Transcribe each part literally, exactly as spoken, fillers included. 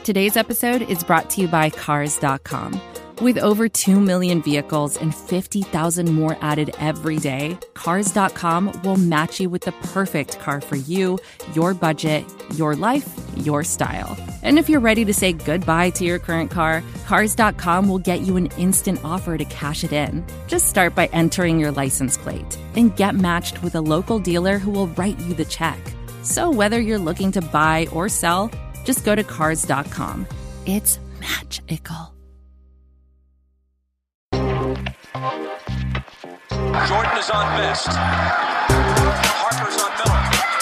Today's episode is brought to you by Cars dot com. With over two million vehicles and fifty thousand more added every day, Cars dot com will match you with the perfect car for you, your budget, your life, your style. And if you're ready to say goodbye to your current car, Cars dot com will get you an instant offer to cash it in. Just start by entering your license plate and get matched with a local dealer who will write you the check. So whether you're looking to buy or sell, just go to Cars dot com. It's magical. Jordan is on Best. Harper's on Miller.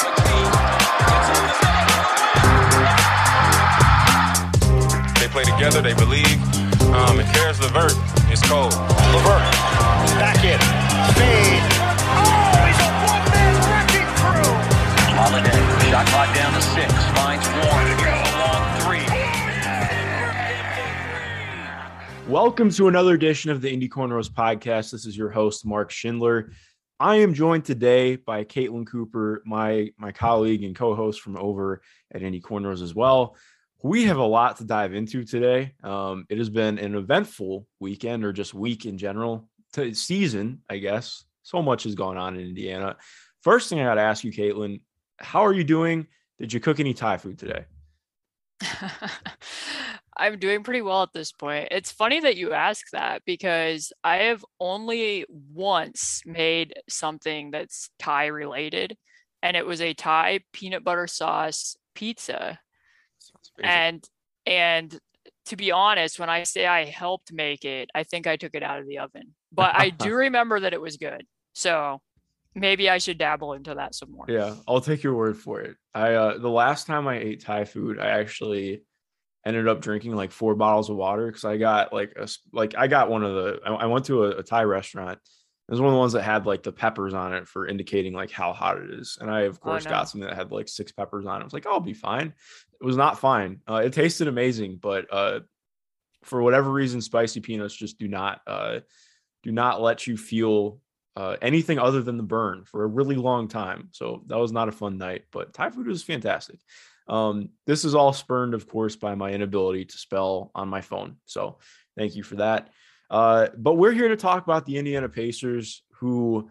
McKee. They play together, they believe. Um, and Karis LeVert is cold. LeVert, back in. Fade. Oh, he's a one-man wrecking crew. Holiday, shot clock down to six. Finds one. A long three. Welcome to another edition of the Indy Cornrows podcast. This is your host, Mark Schindler. I am joined today by Caitlin Cooper, my, my colleague and co-host from over at Indy Cornrows as well. We have a lot to dive into today. Um, it has been an eventful weekend, or just week in general, to season, I guess. So much has gone on in Indiana. First thing I got to ask you, Caitlin, how are you doing? Did you cook any Thai food today? I'm doing pretty well at this point. It's funny that you ask that because I have only once made something that's Thai related, and it was a Thai peanut butter sauce pizza. And and to be honest, when I say I helped make it, I think I took it out of the oven. But I do remember that it was good. So maybe I should dabble into that some more. Yeah, I'll take your word for it. I uh, the last time I ate Thai food, I actually ended up drinking like four bottles of water because I got like a like I got one of the I, I went to a, a Thai restaurant. It was one of the ones that had like the peppers on it for indicating like how hot it is. And I of course oh, no. got something that had like six peppers on it. I was like, I'll be fine. It was not fine. Uh, it tasted amazing, but uh, for whatever reason, spicy peanuts just do not uh, do not let you feel uh, anything other than the burn for a really long time. So that was not a fun night. But Thai food was fantastic. Um, this is all spurned, of course, by my inability to spell on my phone. So thank you for that. Uh, but we're here to talk about the Indiana Pacers, who,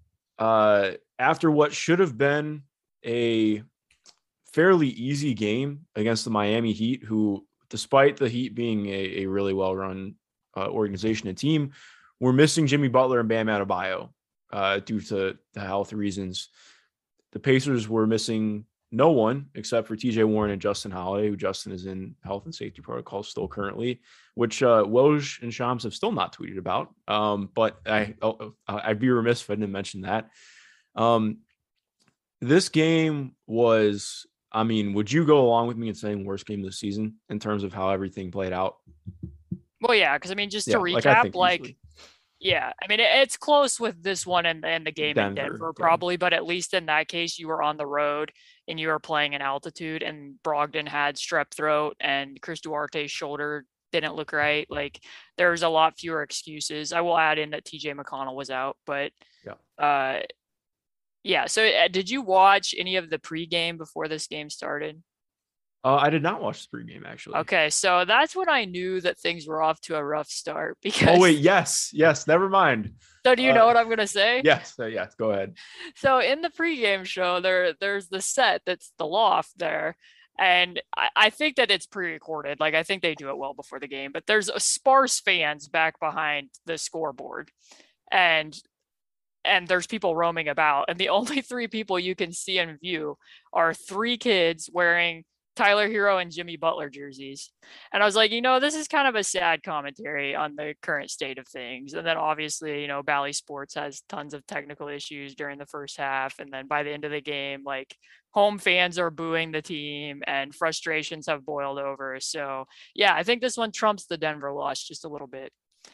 uh, after what should have been a fairly easy game against the Miami Heat, who, despite the Heat being a, a really well-run uh, organization and team, were missing Jimmy Butler and Bam Adebayo uh, due to the health reasons. The Pacers were missing no one except for T J Warren and Justin Holiday, who Justin is in health and safety protocols still currently, which uh, Woj and Shams have still not tweeted about. Um, but I, oh, I'd be remiss if I didn't mention that. Um, this game was, I mean, would you go along with me in saying worst game of the season in terms of how everything played out? Well, yeah, because I mean, just to yeah, recap, like, like yeah, I mean, it, it's close with this one and, and the game Denver, in Denver, probably, yeah. But at least in that case, you were on the road and you were playing in altitude, and Brogdon had strep throat and Chris Duarte's shoulder didn't look right. Like, there's a lot fewer excuses. I will add in that T J McConnell was out, but yeah. Uh, yeah. So uh, did you watch any of the pregame before this game started? Uh, I did not watch the pregame, actually. Okay, so that's when I knew that things were off to a rough start. Because oh wait, yes, yes, never mind. So do you uh, know what I'm gonna say? Yes, uh, yes, go ahead. So in the pregame show, there there's the set that's the loft there, and I, I think that it's pre-recorded. Like, I think they do it well before the game, but there's a sparse fans back behind the scoreboard, and and there's people roaming about, and the only three people you can see in view are three kids wearing Tyler Hero and Jimmy Butler jerseys. And I was like, you know, this is kind of a sad commentary on the current state of things. And then obviously, you know, Bally Sports has tons of technical issues during the first half. And then by the end of the game, like, home fans are booing the team and frustrations have boiled over. So yeah, I think this one trumps the Denver loss just a little bit.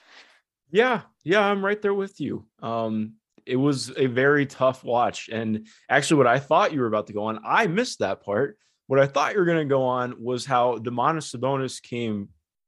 Yeah. Yeah. I'm right there with you. Um, it was a very tough watch. And actually what I thought you were about to go on, I missed that part. What I thought you were going to go on was how Domantas Sabonis came,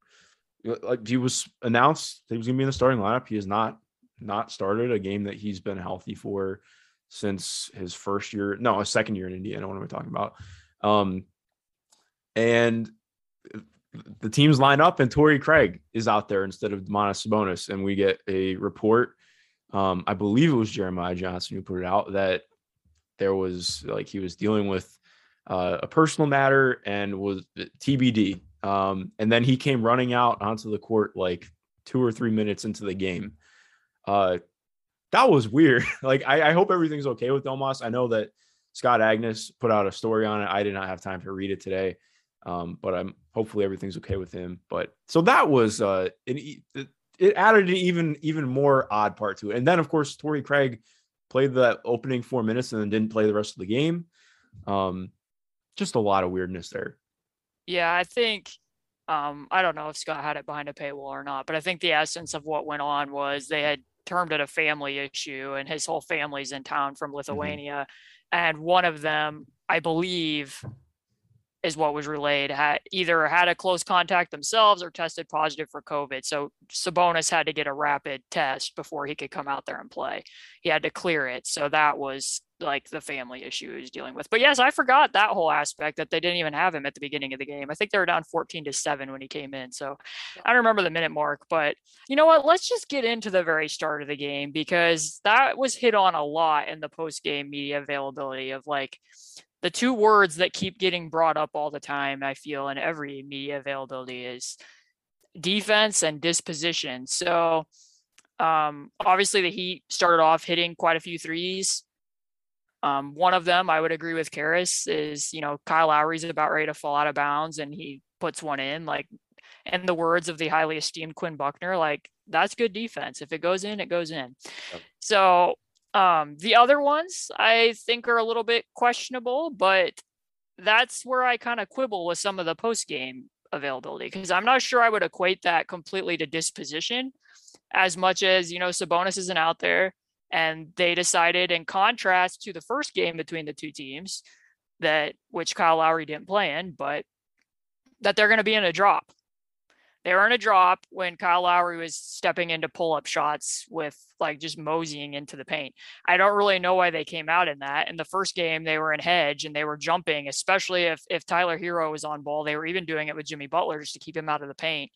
like, he was announced that he was going to be in the starting lineup. He has not not started a game that he's been healthy for since his first year, no, a second year in Indiana. What am I talking about? Um, and the teams line up and Torrey Craig is out there instead of Domantas Sabonis. And we get a report. Um, I believe it was Jeremiah Johnson who put it out that there was like, he was dealing with uh, a personal matter and was T B D. Um, and then he came running out onto the court like two or three minutes into the game. Uh, that was weird. Like, I, I hope everything's okay with Domas. I know that Scott Agnes put out a story on it. I did not have time to read it today. Um, but I'm hopefully everything's okay with him. But so that was uh, it, it, it added an even, even more odd part to it. And then of course, Torrey Craig played the opening four minutes and then didn't play the rest of the game. Um, just a lot of weirdness there. Yeah, I think, um, I don't know if Scott had it behind a paywall or not, but I think the essence of what went on was they had termed it a family issue and his whole family's in town from Lithuania. Mm-hmm. And one of them, I believe, is what was relayed, had either had a close contact themselves or tested positive for COVID. So Sabonis had to get a rapid test before he could come out there and play. He had to clear it. So that was like the family issue he was dealing with. But yes, I forgot that whole aspect, that they didn't even have him at the beginning of the game. I think they were down fourteen to seven when he came in. So I don't remember the minute mark, but you know what? Let's just get into the very start of the game, because that was hit on a lot in the post-game media availability of like, the two words that keep getting brought up all the time, I feel, in every media availability is defense and disposition. So um, obviously the Heat started off hitting quite a few threes. Um, one of them, I would agree with Karis, is, you know, Kyle Lowry's about ready to fall out of bounds and he puts one in. Like, in the words of the highly esteemed Quinn Buckner, like, that's good defense. If it goes in, it goes in. Yep. So Um, the other ones I think are a little bit questionable, but that's where I kind of quibble with some of the post-game availability, because I'm not sure I would equate that completely to disposition as much as, you know, Sabonis isn't out there, and they decided, in contrast to the first game between the two teams, that which Kyle Lowry didn't play in, but that they're going to be in a drop. They were in a drop when Kyle Lowry was stepping into pull-up shots with like just moseying into the paint. I don't really know why they came out in that. In the first game, they were in hedge and they were jumping, especially if if Tyler Hero was on ball. They were even doing it with Jimmy Butler just to keep him out of the paint.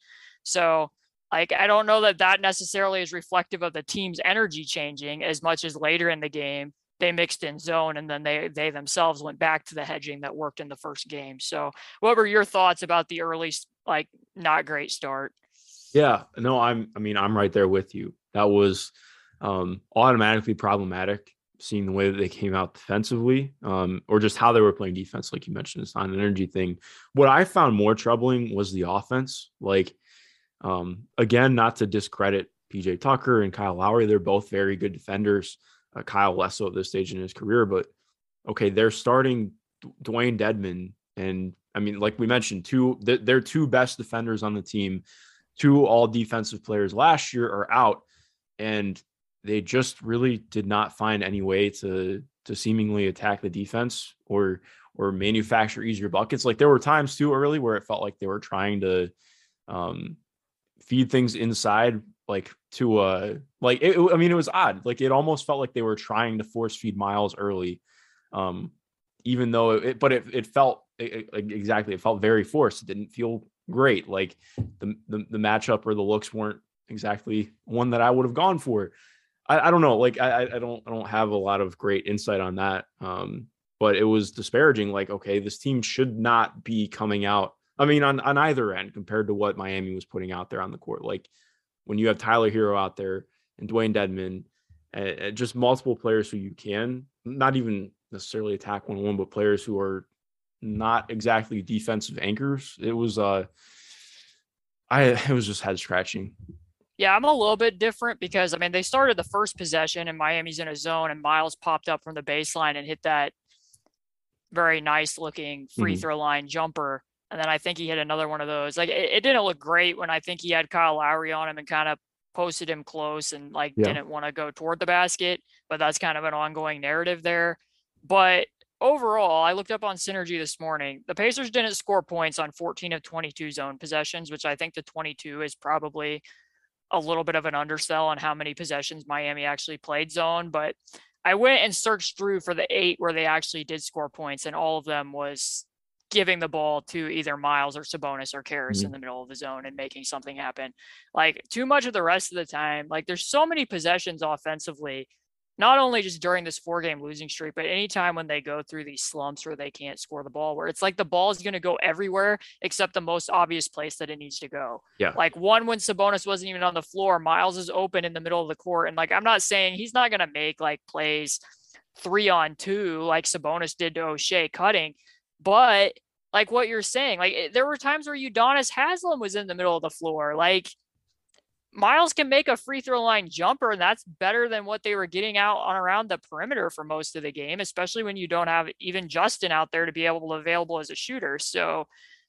So like, I don't know that that necessarily is reflective of the team's energy changing as much as later in the game they mixed in zone, and then they they themselves went back to the hedging that worked in the first game. So what were your thoughts about the early, like, not great start? Yeah, no, I'm, I mean, I'm right there with you. That was um, automatically problematic, seeing the way that they came out defensively, um, or just how they were playing defense. Like you mentioned, it's not an energy thing. What I found more troubling was the offense. Like, um, again, not to discredit P J Tucker and Kyle Lowry. They're both very good defenders. Uh, Kyle less so at this stage in his career, but okay, they're starting Dwayne Dedmon. And I mean, like we mentioned, two, their two best defenders on the team, two all defensive players last year, are out, and they just really did not find any way to, to seemingly attack the defense or, or manufacture easier buckets. Like, there were times too early where it felt like they were trying to um, feed things inside, like to uh like it, I mean, it was odd. Like, it almost felt like they were trying to force feed Miles early, um even though it, but it, it felt it, it, exactly it felt very forced. It didn't feel great. Like the, the the matchup or the looks weren't exactly one that I would have gone for. I, I don't know. Like I I don't I don't have a lot of great insight on that. Um, but it was disparaging. Like, okay, this team should not be coming out. I mean, on on either end compared to what Miami was putting out there on the court. Like, when you have Tyler Hero out there and Dwayne Dedmon, and just multiple players who you can not even necessarily attack one-on-one, but players who are not exactly defensive anchors. It was, uh, I, it was just head scratching. Yeah, I'm a little bit different because, I mean, they started the first possession and Miami's in a zone and Miles popped up from the baseline and hit that very nice looking free mm-hmm. throw line jumper. And then I think he hit another one of those. Like, it, it didn't look great when I think he had Kyle Lowry on him and kind of posted him close and like yeah. didn't want to go toward the basket, but that's kind of an ongoing narrative there. But overall, I looked up on Synergy this morning. The Pacers didn't score points on fourteen of twenty-two zone possessions, which I think the twenty-two is probably a little bit of an undersell on how many possessions Miami actually played zone. But I went and searched through for the eight where they actually did score points, and all of them was giving the ball to either Miles or Sabonis or Caris Mm-hmm. in the middle of the zone and making something happen. Like too much of the rest of the time, like there's so many possessions offensively, not only just during this four game losing streak, but anytime when they go through these slumps where they can't score the ball, where it's like the ball is going to go everywhere except the most obvious place that it needs to go. Yeah. Like one, when Sabonis wasn't even on the floor, Miles is open in the middle of the court. And like, I'm not saying he's not going to make like plays three on two, like Sabonis did to O'Shea cutting, but like what you're saying, like there were times where Udonis Haslem was in the middle of the floor. Like Miles can make a free throw line jumper, and that's better than what they were getting out on around the perimeter for most of the game, especially when you don't have even Justin out there to be able to available as a shooter. So,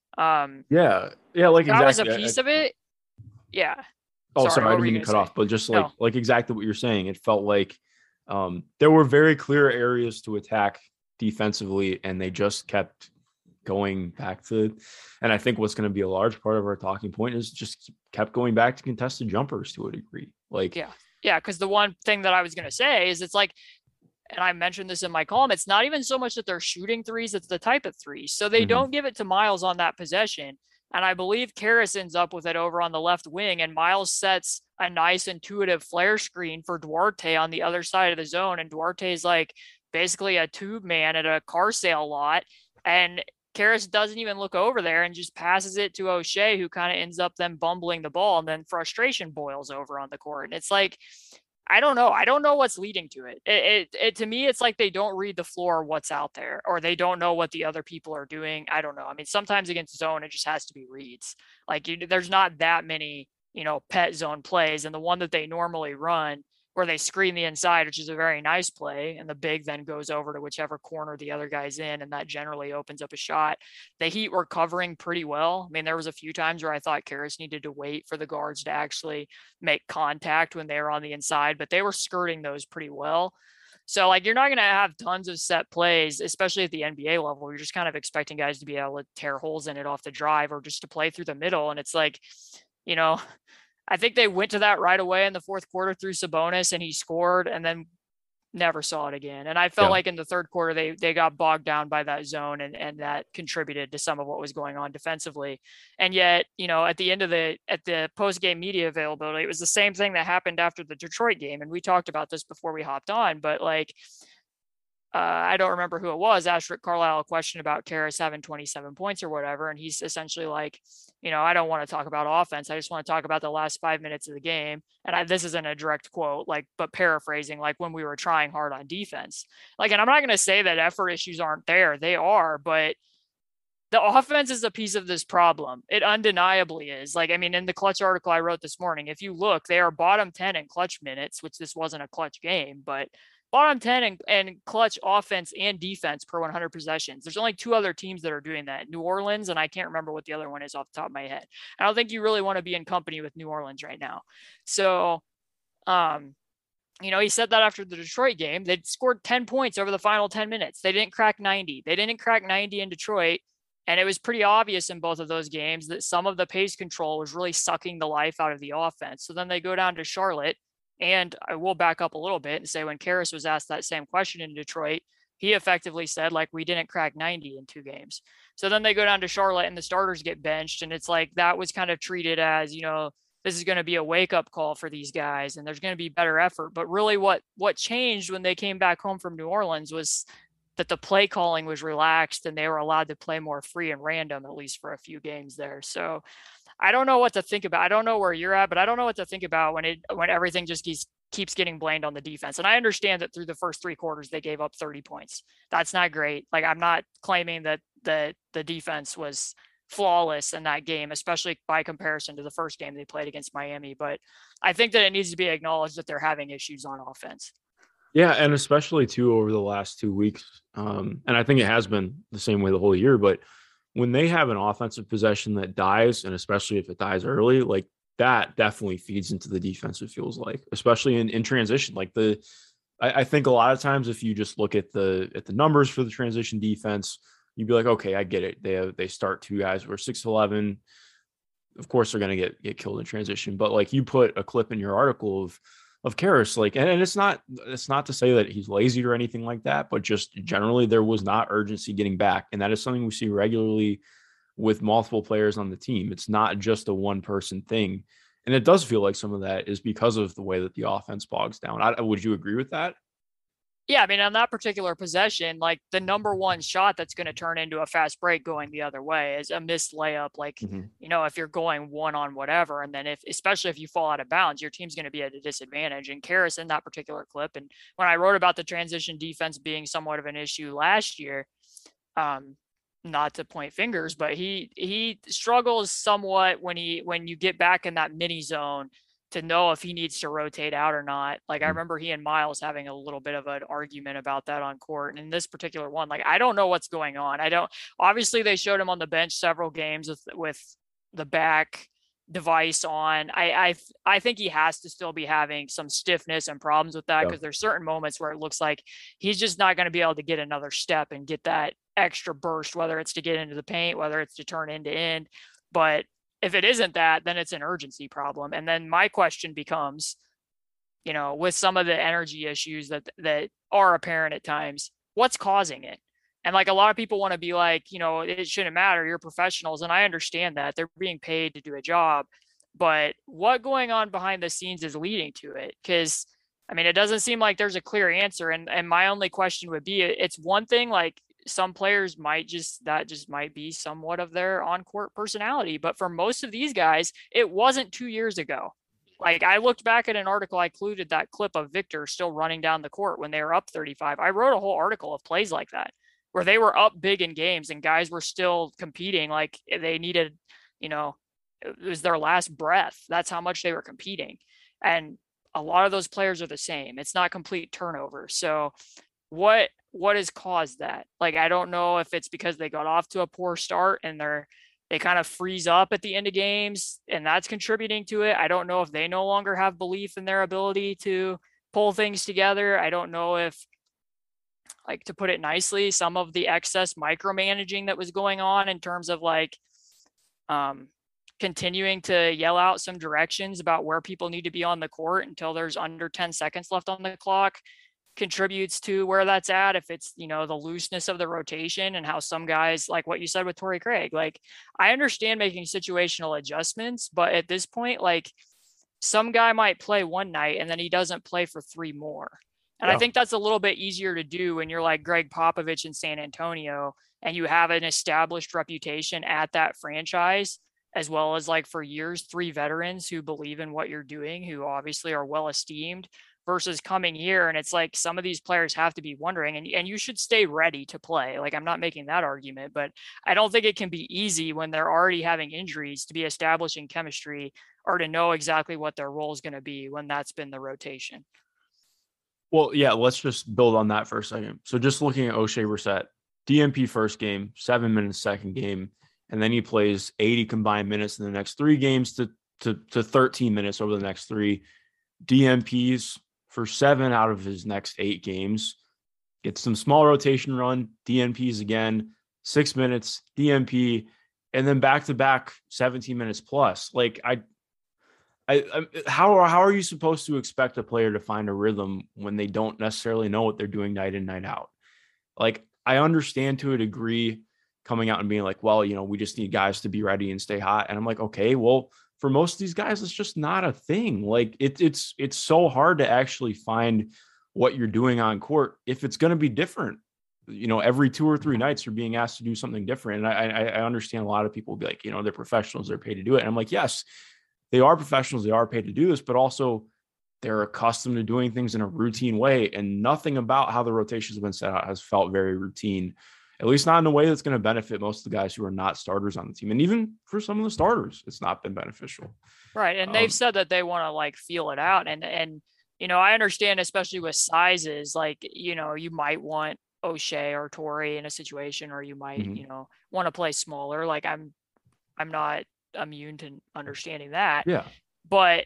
um, yeah, yeah, like that exactly. was a piece I, of it. Yeah. Oh, sorry, sorry I didn't mean to cut say? off, but just like no. like exactly what you're saying. It felt like um, there were very clear areas to attack defensively, and they just kept going back to, and I think what's going to be a large part of our talking point is just kept going back to contested jumpers to a degree. Like, yeah, yeah. Because the one thing that I was going to say is it's like, and I mentioned this in my column, it's not even so much that they're shooting threes, it's the type of threes. So they mm-hmm. don't give it to Miles on that possession. And I believe Caris ends up with it over on the left wing, and Miles sets a nice intuitive flare screen for Duarte on the other side of the zone. And Duarte is like basically a tube man at a car sale lot. And Caris doesn't even look over there and just passes it to O'Shea, who kind of ends up then bumbling the ball, and then frustration boils over on the court. And it's like, I don't know. I don't know what's leading to it. It, it, it. To me, it's like they don't read the floor, what's out there, or they don't know what the other people are doing. I don't know. I mean, sometimes against zone, it just has to be reads. Like you, there's not that many, you know, pet zone plays. And the one that they normally run, where they screen the inside, which is a very nice play, and the big then goes over to whichever corner the other guy's in, and that generally opens up a shot. The Heat were covering pretty well. I mean, there was a few times where I thought Caris needed to wait for the guards to actually make contact when they were on the inside, but they were skirting those pretty well. So, like, you're not going to have tons of set plays, especially at the N B A level. You're just kind of expecting guys to be able to tear holes in it off the drive or just to play through the middle. And it's like, you know, I think they went to that right away in the fourth quarter through Sabonis, and he scored and then never saw it again. And I felt yeah. like in the third quarter, they they got bogged down by that zone, and, and that contributed to some of what was going on defensively. And yet, you know, at the end of the, at the post-game media availability, it was the same thing that happened after the Detroit game. And we talked about this before we hopped on, but like, Uh, I don't remember who it was, asked Rick Carlisle a question about Caris having twenty-seven points or whatever. And he's essentially like, you know, I don't want to talk about offense. I just want to talk about the last five minutes of the game. And I, this isn't a direct quote, like, but paraphrasing, like when we were trying hard on defense. Like, and I'm not going to say that effort issues aren't there. They are, but the offense is a piece of this problem. It undeniably is. Like, I mean, in the Clutch article I wrote this morning, if you look, they are bottom ten in clutch minutes, which this wasn't a clutch game, but bottom ten and, and clutch offense and defense per one hundred possessions. There's only two other teams that are doing that, New Orleans, and I can't remember what the other one is off the top of my head. I don't think you really want to be in company with New Orleans right now. So, um, you know, he said that after the Detroit game, they'd scored ten points over the final ten minutes. They didn't crack ninety. They didn't crack ninety in Detroit. And it was pretty obvious in both of those games that some of the pace control was really sucking the life out of the offense. So then they go down to Charlotte. And I will back up a little bit and say when Caris was asked that same question in Detroit, he effectively said, like, we didn't crack ninety in two games. So then they go down to Charlotte and the starters get benched. And it's like that was kind of treated as, you know, this is going to be a wake up call for these guys and there's going to be better effort. But really what what changed when they came back home from New Orleans was that the play calling was relaxed and they were allowed to play more free and random, at least for a few games there. So I don't know what to think about. I don't know where you're at, but I don't know what to think about when it when everything just keeps keeps getting blamed on the defense. And I understand that through the first three quarters they gave up thirty points. That's not great. Like, I'm not claiming that the the defense was flawless in that game, especially by comparison to the first game they played against Miami. But I think that it needs to be acknowledged that they're having issues on offense. Yeah, and especially too over the last two weeks. Um, and I think it has been the same way the whole year, but when they have an offensive possession that dies, and especially if it dies early, like that definitely feeds into the defense, it feels like, especially in, in transition. Like the, I, I think a lot of times if you just look at the at the numbers for the transition defense, you'd be like, okay, I get it. They have, they start two guys who are six eleven. Of course, they're going to get get killed in transition. But like you put a clip in your article of of Karras. Like, and, and it's not it's not to say that he's lazy or anything like that, but just generally there was not urgency getting back, and that is something we see regularly with multiple players on the team. It's not just a one person thing, and it does feel like some of that is because of the way that the offense bogs down. I, would you agree with that? Yeah, I mean, on that particular possession, like the number one shot that's going to turn into a fast break going the other way is a missed layup. Like, mm-hmm. you know, if you're going one on whatever, and then if, especially if you fall out of bounds, your team's going to be at a disadvantage. And Karras in that particular clip, and when I wrote about the transition defense being somewhat of an issue last year, um, not to point fingers, but he he struggles somewhat when he when you get back in that mini zone to know if he needs to rotate out or not. Like I remember he and Miles having a little bit of an argument about that on court. And in this particular one, like, I don't know what's going on. I don't, obviously they showed him on the bench several games with, with the back device on. I, I, I think he has to still be having some stiffness and problems with that, because yeah. there's certain moments where it looks like he's just not going to be able to get another step and get that extra burst, whether it's to get into the paint, whether it's to turn end to end. But if it isn't that, then it's an urgency problem. And then my question becomes, you know, with some of the energy issues that that are apparent at times, what's causing it? And like a lot of people want to be like, you know, it shouldn't matter. You're professionals. And I understand that they're being paid to do a job, but what going on behind the scenes is leading to it? Because I mean, it doesn't seem like there's a clear answer. And and my only question would be, it's one thing, like, some players might just, that just might be somewhat of their on-court personality. But for most of these guys, it wasn't two years ago. Like I looked back at an article, I included that clip of Victor still running down the court when they were up thirty-five. I wrote a whole article of plays like that, where they were up big in games and guys were still competing. Like they needed, you know, it was their last breath. That's how much they were competing. And a lot of those players are the same. It's not complete turnover. So what, what has caused that? Like, I don't know if it's because they got off to a poor start and they're, they kind of freeze up at the end of games and that's contributing to it. I don't know if they no longer have belief in their ability to pull things together. I don't know if, like, to put it nicely, some of the excess micromanaging that was going on in terms of like, um, continuing to yell out some directions about where people need to be on the court until there's under ten seconds left on the clock contributes to where that's at. If it's, you know, the looseness of the rotation and how some guys, like what you said with Torrey Craig, like I understand making situational adjustments, but at this point, like some guy might play one night and then he doesn't play for three more. And yeah. I think that's a little bit easier to do when you're like Greg Popovich in San Antonio and you have an established reputation at that franchise, as well as like for years, three veterans who believe in what you're doing, who obviously are well esteemed, versus coming here. And it's like some of these players have to be wondering, and, and you should stay ready to play. Like, I'm not making that argument, but I don't think it can be easy when they're already having injuries to be establishing chemistry or to know exactly what their role is going to be when that's been the rotation. Well, yeah, let's just build on that for a second. So just looking at Oshae Brissett, D N P first game, seven minutes second game, and then he plays eighty combined minutes in the next three games to, to, to thirteen minutes over the next three. D N Ps for seven out of his next eight games. Gets some small rotation run, D N Ps again, six minutes, D N P, and then back-to-back seventeen minutes plus. Like, I, I, I how, are, how are you supposed to expect a player to find a rhythm when they don't necessarily know what they're doing night in, night out? Like, I understand to a degree coming out and being like, well, you know, we just need guys to be ready and stay hot. And I'm like, okay, well, for most of these guys, it's just not a thing. Like it, it's, it's so hard to actually find what you're doing on court if it's going to be different. You know, every two or three nights you're being asked to do something different. And I, I, I understand a lot of people will be like, you know, they're professionals, they're paid to do it. And I'm like, yes, they are professionals, they are paid to do this, but also they're accustomed to doing things in a routine way. And nothing about how the rotations have been set out has felt very routine, at least not in a way that's going to benefit most of the guys who are not starters on the team. And even for some of the starters, it's not been beneficial. Right. And um, they've said that they want to like feel it out. And, and, you know, I understand, especially with sizes, like, you know, you might want Oshae or Torrey in a situation, or you might, mm-hmm. you know, want to play smaller. Like I'm, I'm not immune to understanding that. Yeah. But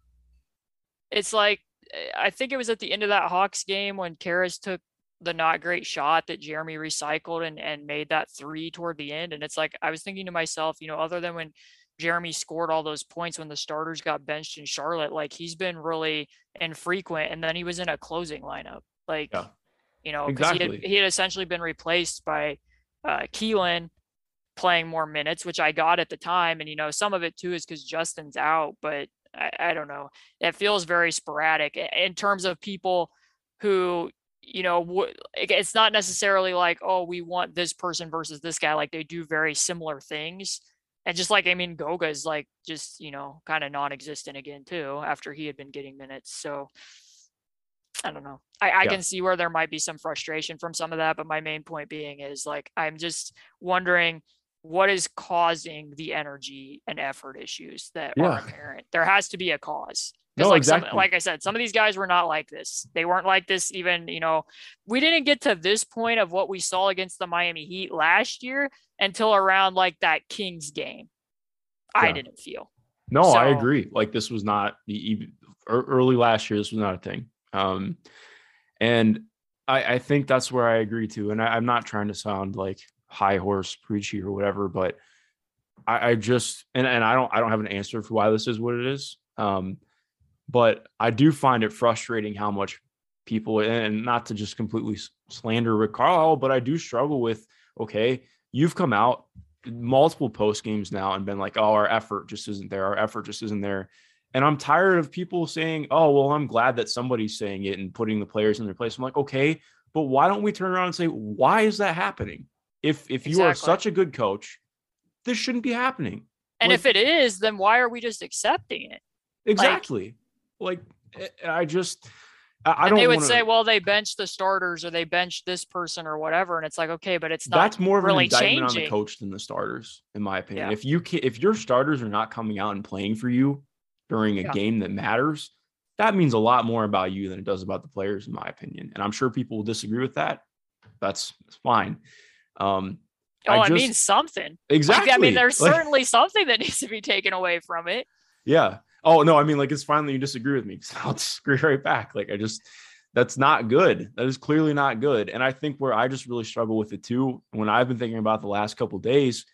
it's like, I think it was at the end of that Hawks game when Karras took the not great shot that Jeremy recycled and, and made that three toward the end. And it's like, I was thinking to myself, you know, other than when Jeremy scored all those points when the starters got benched in Charlotte. Like, he's been really infrequent. And then he was in a closing lineup. Like, Yeah, you know, because exactly. he had, he had essentially been replaced by uh, Keelan playing more minutes, which I got at the time. And, you know, some of it too is because Justin's out, but I, I don't know. It feels very sporadic in terms of people who, you know, w- it's not necessarily like, oh, we want this person versus this guy. Like, they do very similar things. And just like, I mean, Goga is like just, you know, kind of non-existent again too, after he had been getting minutes. So I don't know. I, I Yeah. can see where there might be some frustration from some of that, but my main point being is like, I'm just wondering what is causing the energy and effort issues that Yeah. are apparent. There has to be a cause. Because No, like exactly. some, like I said, some of these guys were not like this. They weren't like this even, you know, we didn't get to this point of what we saw against the Miami Heat last year until around like that Kings game. I Yeah. didn't feel. No, So- I agree. Like, this was not the even early last year. This was not a thing. Um, and I, I think that's where I agree too. And I, I'm not trying to sound like high horse preachy or whatever, but I, I just, and, and I don't, I don't have an answer for why this is what it is. Um, but I do find it frustrating how much people, and not to just completely slander Rick Carlisle, but I do struggle with, okay, you've come out multiple post games now and been like, oh, our effort just isn't there. Our effort just isn't there. And I'm tired of people saying, oh, well, I'm glad that somebody's saying it and putting the players in their place. I'm like, okay, but why don't we turn around and say, why is that happening? If if you are Exactly. such a good coach, this shouldn't be happening. And Like- if it is, then why are we just accepting it? Exactly. Like, I just, I, I And don't they would wanna, say, well, they benched the starters or they benched this person or whatever. And it's like, okay, but it's not that's more of really an indictment changing. on the coach than the starters, in my opinion. Yeah. If you can, if your starters are not coming out and playing for you during a Yeah. game that matters, that means a lot more about you than it does about the players, in my opinion. And I'm sure people will disagree with that. That's, that's fine. Um, Oh, I I, just- mean something. exactly. Like, I mean, there's Like- certainly something that needs to be taken away from it. Yeah. Oh, no, I mean, like, it's finally you disagree with me, because I'll disagree right back. Like, I just, that's not good. That is clearly not good. And I think where I just really struggle with it too, when I've been thinking about the last couple of days,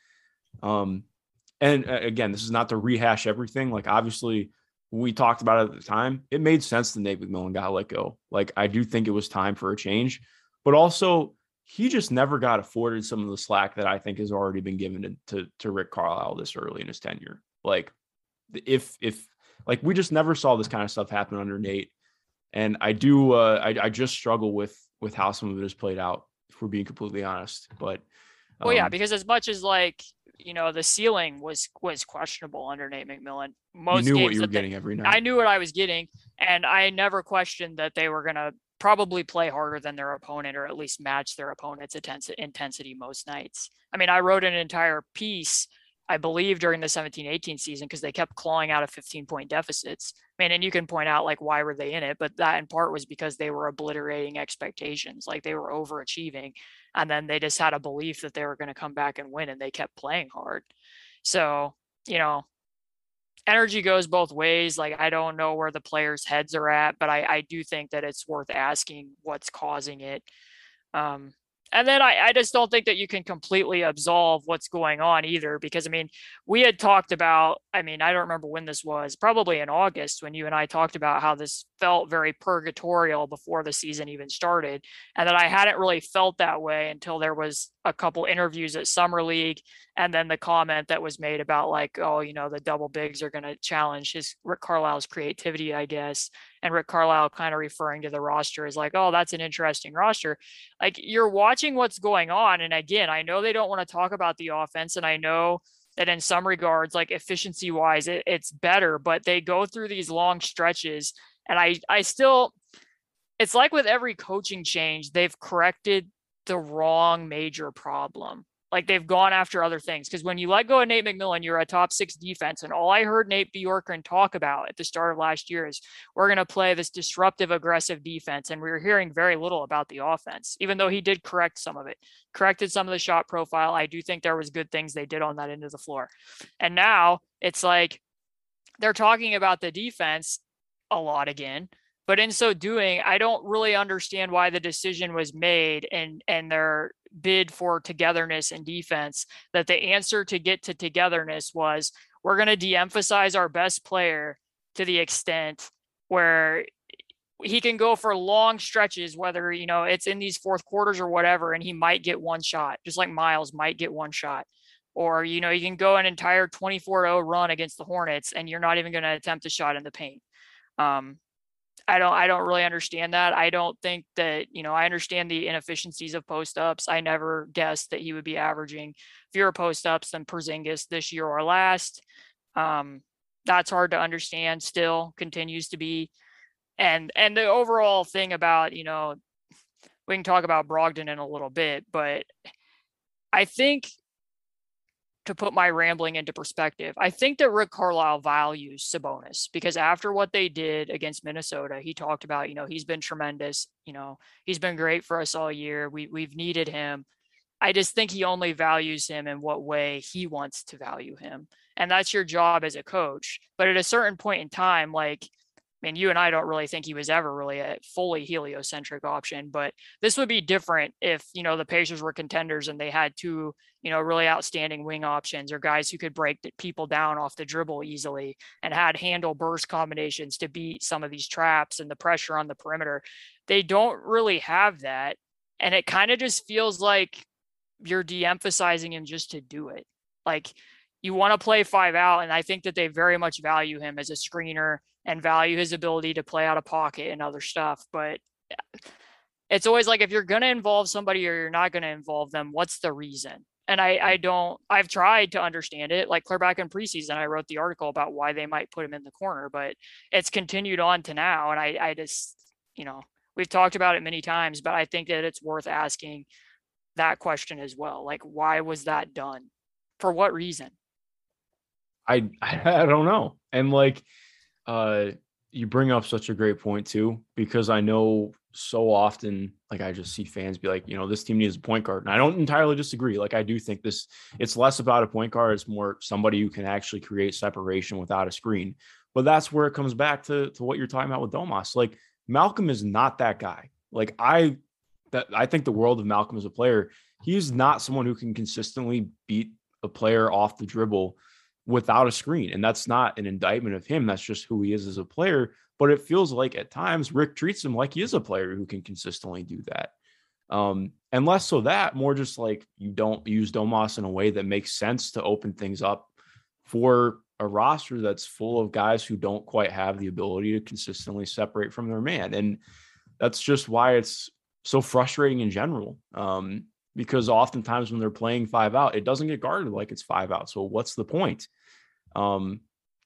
um, and uh, again, this is not to rehash everything. Like, obviously, we talked about it at the time. It made sense that Nate McMillan got let go. Like, I do think it was time for a change, but also he just never got afforded some of the slack that I think has already been given to, to, to Rick Carlisle this early in his tenure. Like, if, if, like, we just never saw this kind of stuff happen under Nate. And I do, uh, I, I just struggle with, with how some of it has played out, if we're being completely honest. But, Well, yeah, um, because as much as like, you know, the ceiling was was questionable under Nate McMillan. you Most knew games what you were that they- getting every night. I knew what I was getting, and I never questioned that they were going to probably play harder than their opponent, or at least match their opponent's intensi- intensity most nights. I mean, I wrote an entire piece, I believe, during the seventeen eighteen season, because they kept clawing out of fifteen point deficits. I mean, and you can point out, like, why were they in it? But that in part was because they were obliterating expectations. Like, they were overachieving. And then they just had a belief that they were going to come back and win, and they kept playing hard. So, you know, energy goes both ways. Like, I don't know where the players' heads are at, but I, I do think that it's worth asking what's causing it. Um, and then I, I just don't think that you can completely absolve what's going on either, because, I mean, we had talked about, I mean, I don't remember when this was, probably in August, when you and I talked about how this felt very purgatorial before the season even started, and that I hadn't really felt that way until there was a couple interviews at Summer League, and then the comment that was made about, like, oh, you know, the double bigs are going to challenge his Rick Carlisle's creativity, I guess. And Rick Carlisle kind of referring to the roster as like, oh, that's an interesting roster. Like, you're watching what's going on. And again, I know they don't want to talk about the offense, and I know that in some regards, like efficiency wise, it, it's better, but they go through these long stretches. And I, I still, it's like with every coaching change, they've corrected the wrong major problem. Like, they've gone after other things. Because when you let go of Nate McMillan, you're a top six defense. And all I heard Nate Bjorkgren talk about at the start of last year is, we're going to play this disruptive, aggressive defense. And we were hearing very little about the offense, even though he did correct some of it, corrected some of the shot profile. I do think there was good things they did on that end of the floor. And now it's like they're talking about the defense a lot again. But in so doing, I don't really understand why the decision was made, and and their bid for togetherness and defense, that the answer to get to togetherness was, we're going to de-emphasize our best player to the extent where he can go for long stretches, whether, you know, it's in these fourth quarters or whatever, and he might get one shot, just like Miles might get one shot. Or, you know, you can go an entire twenty-four oh run against the Hornets and you're not even going to attempt a shot in the paint. Um, I don't, I don't really understand that. I don't think that, you know, I understand the inefficiencies of post ups. I never guessed that he would be averaging fewer post ups than Porzingis this year or last. Um, that's hard to understand, still continues to be. And, and the overall thing about, you know, we can talk about Brogdon in a little bit, but I think, to put my rambling into perspective, I think that Rick Carlisle values Sabonis, because after what they did against Minnesota, he talked about, you know, he's been tremendous. You know, he's been great for us all year. We, we've needed him. I just think he only values him in what way he wants to value him. And that's your job as a coach. But at a certain point in time, like, I mean, you and I don't really think he was ever really a fully heliocentric option, but this would be different if, you know, the Pacers were contenders and they had two, you know, really outstanding wing options or guys who could break people down off the dribble easily and had handle burst combinations to beat some of these traps and the pressure on the perimeter. They don't really have that. And it kind of just feels like you're de-emphasizing him just to do it. Like, you want to play five out. And I think that they very much value him as a screener and value his ability to play out of pocket and other stuff. But it's always like, if you're going to involve somebody or you're not going to involve them, what's the reason? And I, I don't, I've tried to understand it. Like, clear back in preseason, I wrote the article about why they might put him in the corner, but it's continued on to now. And I, I just, you know, we've talked about it many times, but I think that it's worth asking that question as well. Like, why was that done? For what reason? I, I don't know. And like, uh, you bring up such a great point too, because I know so often, like, I just see fans be like, you know, this team needs a point guard. And I don't entirely disagree. Like, I do think this, it's less about a point guard. It's more somebody who can actually create separation without a screen. But that's where it comes back to, to what you're talking about with Domas. Like, Malcolm is not that guy. Like, I, that I think the world of Malcolm as a player. He's not someone who can consistently beat a player off the dribble without a screen. And that's not an indictment of him. That's just who he is as a player. But it feels like at times Rick treats him like he is a player who can consistently do that. Um, and less so that, more just like, you don't use Domas in a way that makes sense to open things up for a roster that's full of guys who don't quite have the ability to consistently separate from their man. And that's just why it's so frustrating in general. Um, because oftentimes when they're playing five out, it doesn't get guarded like it's five out. So what's the point? Um,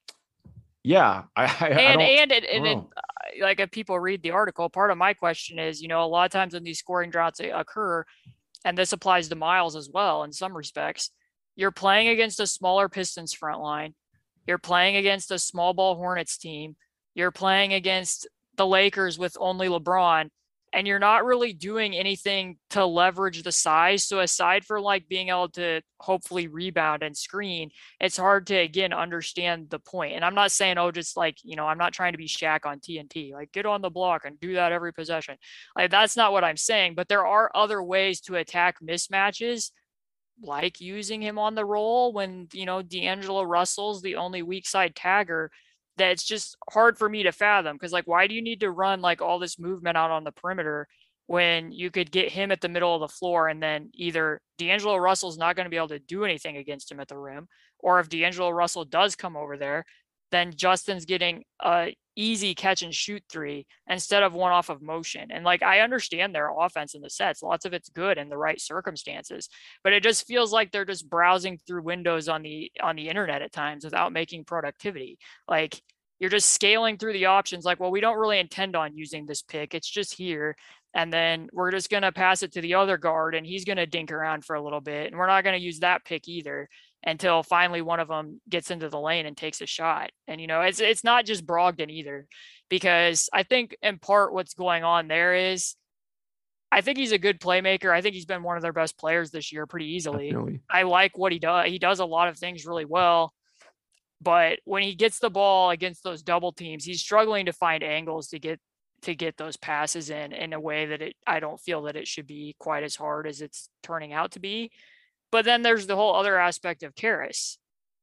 yeah, I, I, and I don't, and it, and don't it, like, if people read the article, part of my question is, you know, a lot of times when these scoring droughts occur, and this applies to Miles as well in some respects, you're playing against a smaller Pistons front line, you're playing against a small ball Hornets team, you're playing against the Lakers with only LeBron, and you're not really doing anything to leverage the size. So aside for like being able to hopefully rebound and screen, it's hard to, again, understand the point. And I'm not saying, oh, just like, you know, I'm not trying to be Shaq on T N T, like get on the block and do that every possession. Like, that's not what I'm saying, but there are other ways to attack mismatches, like using him on the roll when, you know, D'Angelo Russell's the only weak side tagger. That's just hard for me to fathom, because like, why do you need to run like all this movement out on the perimeter when you could get him at the middle of the floor, and then either D'Angelo Russell's not going to be able to do anything against him at the rim, or if D'Angelo Russell does come over there, then Justin's getting a easy catch and shoot three instead of one off of motion. And like, I understand their offense in the sets, lots of it's good in the right circumstances, but it just feels like they're just browsing through windows on the on the internet at times without making productivity. Like, you're just scaling through the options like, well, we don't really intend on using this pick, it's just here, and then we're just going to pass it to the other guard and he's going to dink around for a little bit, and we're not going to use that pick either until finally one of them gets into the lane and takes a shot. And, you know, it's it's not just Brogdon either, because I think in part what's going on there is, I think he's a good playmaker. I think he's been one of their best players this year pretty easily. Definitely. I like what he does. He does a lot of things really well, but when he gets the ball against those double teams, he's struggling to find angles to get to get those passes in in a way that it I don't feel that it should be quite as hard as it's turning out to be. But then there's the whole other aspect of Caris.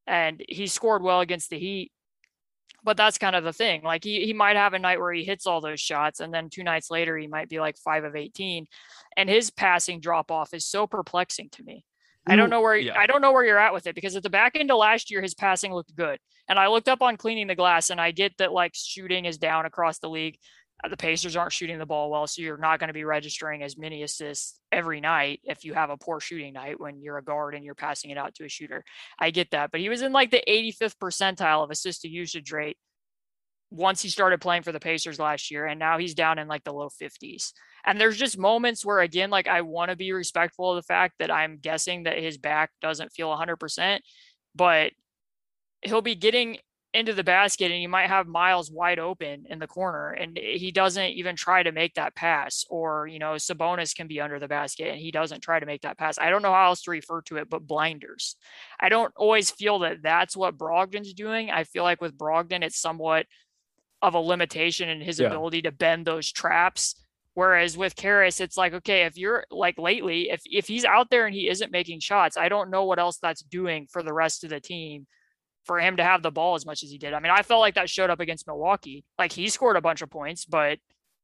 and he scored well against the Heat. But that's kind of the thing. Like he, he might have a night where he hits all those shots, and then two nights later he might be like five of eighteen, and his passing drop off is so perplexing to me. I don't know where yeah. I don't know where you're at with it, because at the back end of last year his passing looked good, and I looked up on Cleaning the Glass, and I get that like shooting is down across the league. The Pacers aren't shooting the ball well, so you're not going to be registering as many assists every night if you have a poor shooting night when you're a guard and you're passing it out to a shooter. I get that, but he was in like the eighty-fifth percentile of assist to usage rate once he started playing for the Pacers last year, and now he's down in like the low fifties. And there's just moments where, again, like I want to be respectful of the fact that I'm guessing that his back doesn't feel one hundred percent, but he'll be getting into the basket and you might have Miles wide open in the corner and he doesn't even try to make that pass. Or, you know, Sabonis can be under the basket and he doesn't try to make that pass. I don't know how else to refer to it, but blinders. I don't always feel that that's what Brogdon's doing. I feel like with Brogdon, it's somewhat of a limitation in his yeah. ability to bend those traps. Whereas with Caris, it's like, okay, if you're like lately, if, if he's out there and he isn't making shots, I don't know what else that's doing for the rest of the team for him to have the ball as much as he did. I mean, I felt like that showed up against Milwaukee. Like he scored a bunch of points, but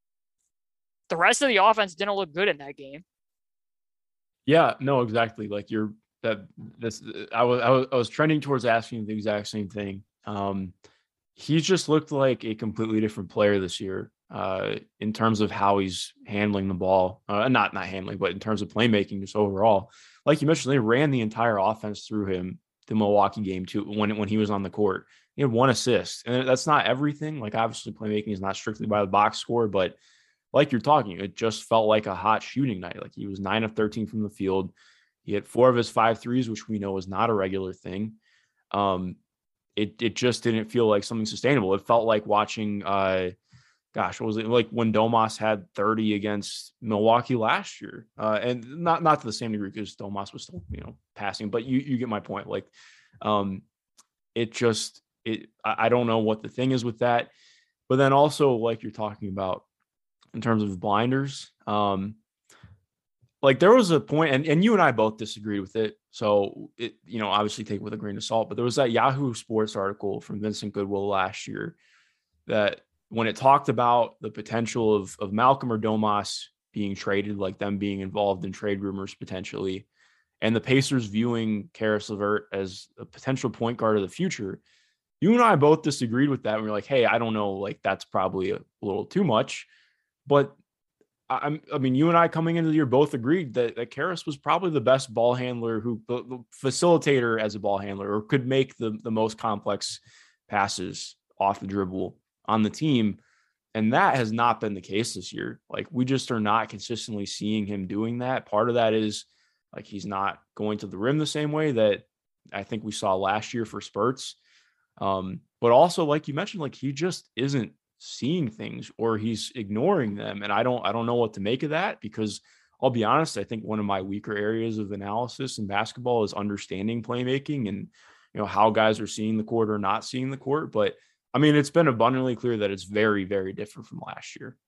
the rest of the offense didn't look good in that game. Yeah, no, exactly. Like you're that this, I was, I was, I was trending towards asking the exact same thing. Um, he's just looked like a completely different player this year uh, in terms of how he's handling the ball, uh, not, not handling, but in terms of playmaking just overall. Like you mentioned, they ran the entire offense through him. The Milwaukee game too, when when he was on the court, he had one assist, and that's not everything. Like obviously, playmaking is not strictly by the box score, but like you're talking, it just felt like a hot shooting night. Like he was nine of thirteen from the field. He had four of his five threes, which we know is not a regular thing. Um, it it just didn't feel like something sustainable. It felt like watching, uh, gosh, what was it like when Domas had thirty against Milwaukee last year? Uh, and not not to the same degree because Domas was still, you know, passing, but you you get my point. Like, um, it just it I, I don't know what the thing is with that, but then also like you're talking about in terms of blinders, um, like there was a point, and and you and I both disagreed with it, so it you know obviously take it with a grain of salt. But there was that Yahoo Sports article from Vincent Goodwill last year that, when it talked about the potential of, of Malcolm or Domas being traded, like them being involved in trade rumors potentially, and the Pacers viewing Caris LeVert as a potential point guard of the future, you and I both disagreed with that. And we we're like, hey, I don't know, like that's probably a little too much. But I, I mean, you and I coming into the year both agreed that, that Caris was probably the best ball handler, who the, the facilitator as a ball handler, or could make the, the most complex passes off the dribble on the team. And that has not been the case this year. Like we just are not consistently seeing him doing that. Part of that is like, he's not going to the rim the same way that I think we saw last year for spurts. Um, but also, like you mentioned, like he just isn't seeing things, or he's ignoring them. And I don't, I don't know what to make of that, because I'll be honest, I think one of my weaker areas of analysis in basketball is understanding playmaking and, you know, how guys are seeing the court or not seeing the court. But I mean, it's been abundantly clear that it's very, very different from last year.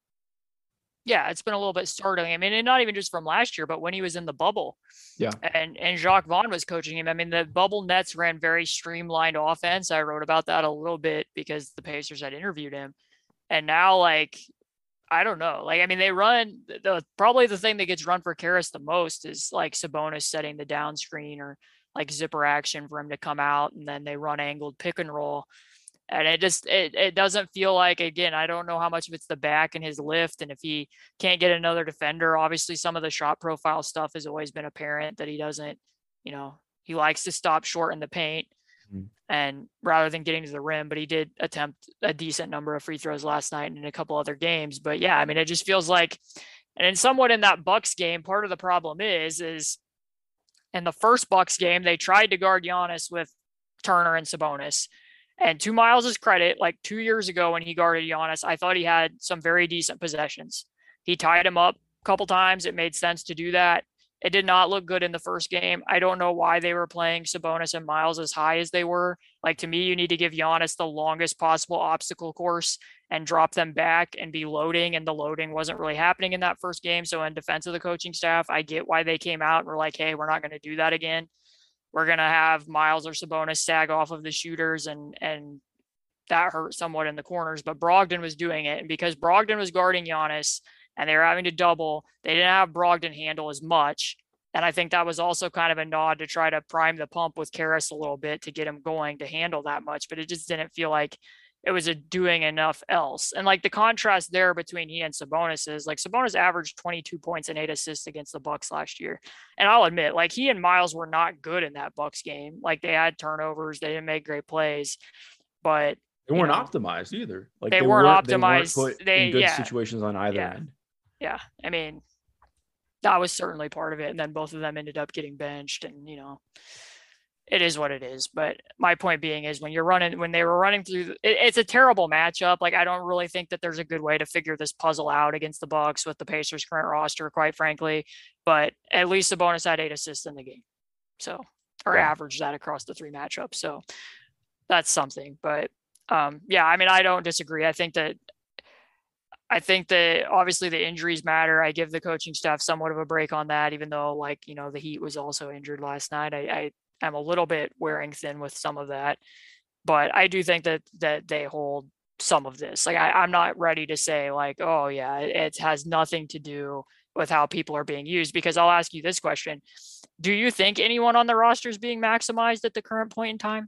Yeah, it's been a little bit startling. I mean, and not even just from last year, but when he was in the bubble. Yeah. And and Jacques Vaughn was coaching him. I mean, the bubble Nets ran very streamlined offense. I wrote about that a little bit because the Pacers had interviewed him. And now, like, I don't know. Like, I mean, they run the probably the thing that gets run for Caris the most is like Sabonis setting the down screen or like zipper action for him to come out, and then they run angled pick and roll. And it just, it, it doesn't feel like, again, I don't know how much of it's the back and his lift. And if he can't get another defender, obviously some of the shot profile stuff has always been apparent that he doesn't, you know, he likes to stop short in the paint mm-hmm. and rather than getting to the rim, but he did attempt a decent number of free throws last night and in a couple other games. But yeah, I mean, it just feels like, and in somewhat in that Bucks game, part of the problem is, is in the first Bucks game, they tried to guard Giannis with Turner and Sabonis. And to Miles' credit, like two years ago when he guarded Giannis, I thought he had some very decent possessions. He tied him up a couple times. It made sense to do that. It did not look good in the first game. I don't know why they were playing Sabonis and Miles as high as they were. Like, to me, you need to give Giannis the longest possible obstacle course and drop them back and be loading. And the loading wasn't really happening in that first game. So in defense of the coaching staff, I get why they came out and were like, hey, we're not going to do that again. we're going to have Miles or Sabonis sag off of the shooters, and, and that hurt somewhat in the corners, but Brogdon was doing it. And because Brogdon was guarding Giannis and they were having to double, they didn't have Brogdon handle as much. And I think that was also kind of a nod to try to prime the pump with Karras a little bit to get him going to handle that much, but it just didn't feel like it was a doing enough else. And like the contrast there between he and Sabonis is like Sabonis averaged twenty-two points and eight assists against the Bucks last year. And I'll admit, like he and Miles were not good in that Bucks game. Like they had turnovers, they didn't make great plays, but they weren't you know, optimized either. Like they, they weren't, weren't optimized. They weren't put they, in good yeah, situations on either yeah, end. Yeah. I mean, that was certainly part of it. And then both of them ended up getting benched, and, you know, it is what it is. But my point being is when you're running, when they were running through, it, it's a terrible matchup. Like, I don't really think that there's a good way to figure this puzzle out against the Bucks with the Pacers' current roster, quite frankly. But at least Sabonis had eight assists in the game. So, or Yeah. averaged that across the three matchups. So that's something. But um, yeah, I mean, I don't disagree. I think that, I think that obviously the injuries matter. I give the coaching staff somewhat of a break on that, even though, like, you know, the Heat was also injured last night. I, I am a little bit wearing thin with some of that, but I do think that that they hold some of this. Like, I, I'm not ready to say like, oh yeah, it, it has nothing to do with how people are being used, because I'll ask you this question. Do you think anyone on the roster is being maximized at the current point in time?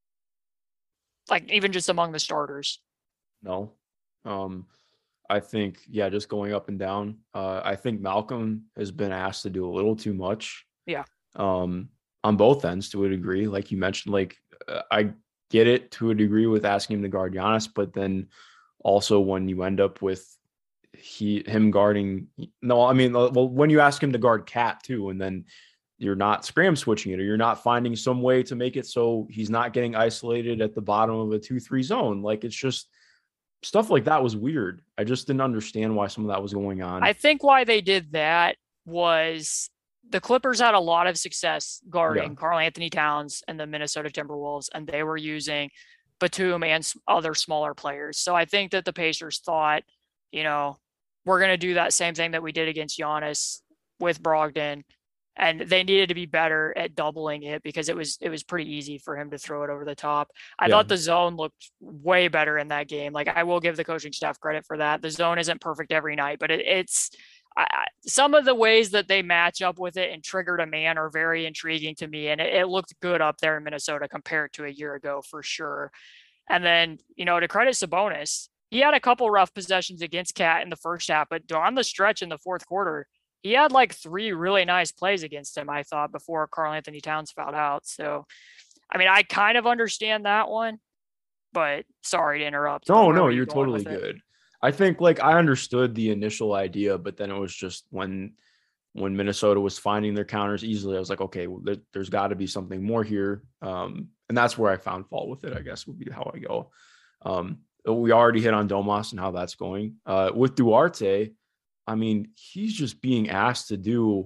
Like, even just among the starters? No. Um, I think, yeah, just going up and down. Uh, I think Malcolm has been asked to do a little too much. Yeah. Um, on both ends to a degree. Like you mentioned, like uh, I get it to a degree with asking him to guard Giannis, but then also when you end up with he him guarding, no, I mean, well, when you ask him to guard Cat too, and then you're not scram switching it, or you're not finding some way to make it so he's not getting isolated at the bottom of a two three zone. Like, it's just stuff like that was weird. I just didn't understand why some of that was going on. I think why they did that was the Clippers had a lot of success guarding Yeah. Karl Anthony Towns and the Minnesota Timberwolves, and they were using Batum and other smaller players. So I think that the Pacers thought, you know, we're going to do that same thing that we did against Giannis with Brogdon, and they needed to be better at doubling it because it was it was pretty easy for him to throw it over the top. I Yeah. thought the zone looked way better in that game. Like, I will give the coaching staff credit for that. The zone isn't perfect every night, but it, it's I, some of the ways that they match up with it and triggered a man are very intriguing to me. And it, it looked good up there in Minnesota compared to a year ago for sure. And then, you know, to credit Sabonis, he had a couple rough possessions against Cat in the first half, but on the stretch in the fourth quarter, he had like three really nice plays against him, I thought, before Karl Anthony Towns fouled out. So, I mean, I kind of understand that one, but sorry to interrupt. No, Where no, were you you're going totally with it? good. I think like I understood the initial idea, but then it was just when when Minnesota was finding their counters easily, I was like, okay, well, there, there's got to be something more here. Um, and that's where I found fault with it, I guess, would be how I go. Um, we already hit on Domas and how that's going. Uh, with Duarte, I mean, he's just being asked to do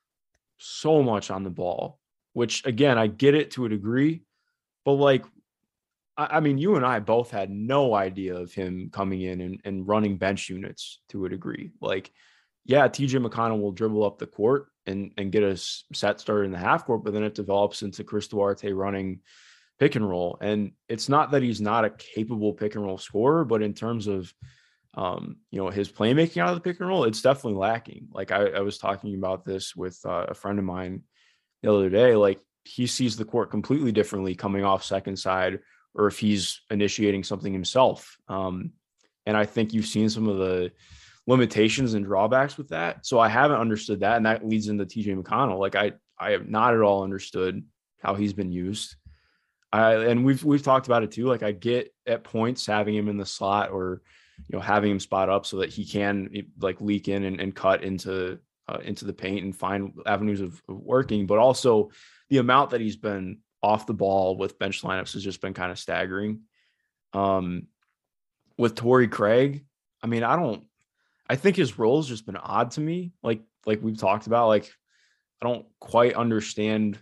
so much on the ball, which, again, I get it to a degree, but like, I, I mean, you and I both had no idea of him coming in and, and running bench units to a degree. Like, yeah, T J McConnell will dribble up the court and, and get a set started in the half court, but then it develops into Chris Duarte running pick and roll. And it's not that he's not a capable pick and roll scorer, but in terms of, um, you know, his playmaking out of the pick and roll, it's definitely lacking. Like I, I was talking about this with uh, a friend of mine the other day. Like, he sees the court completely differently coming off second side, or if he's initiating something himself. Um, and I think you've seen some of the limitations and drawbacks with that. So I haven't understood that. And that leads into T J McConnell. Like I, I have not at all understood how he's been used. I, and we've, we've talked about it too. Like, I get at points having him in the slot, or, you know, having him spot up so that he can like leak in and, and cut into, uh, into the paint and find avenues of, of working. But also the amount that he's been off the ball with bench lineups has just been kind of staggering. Um, with Torrey Craig, I mean, I don't, I think his role has just been odd to me. Like, like we've talked about, like, I don't quite understand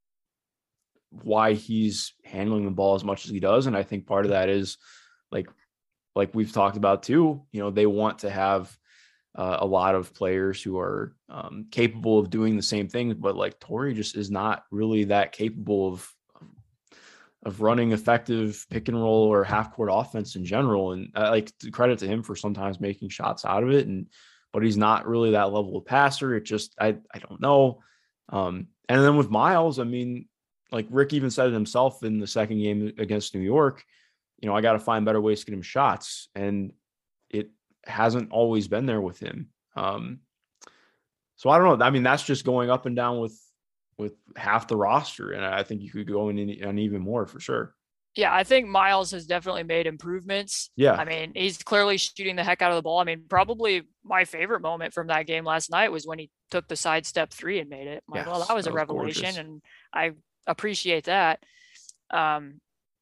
why he's handling the ball as much as he does. And I think part of that is like, like we've talked about too, you know, they want to have uh, a lot of players who are um, capable of doing the same things, but like Torrey just is not really that capable of of running effective pick and roll or half court offense in general. And I like to credit to him for sometimes making shots out of it. And, but he's not really that level of passer. It just, I, I don't know. Um, and then with Miles, I mean, like Rick even said it himself in the second game against New York, you know, I got to find better ways to get him shots. And it hasn't always been there with him. Um, so I don't know. I mean, that's just going up and down with, with half the roster. And I think you could go in on even more for sure. Yeah, I think Miles has definitely made improvements. Yeah. I mean, he's clearly shooting the heck out of the ball. I mean, probably my favorite moment from that game last night was when he took the sidestep three and made it. I'm like, Yes, well, that was that a was revelation, gorgeous. and I appreciate that. Um,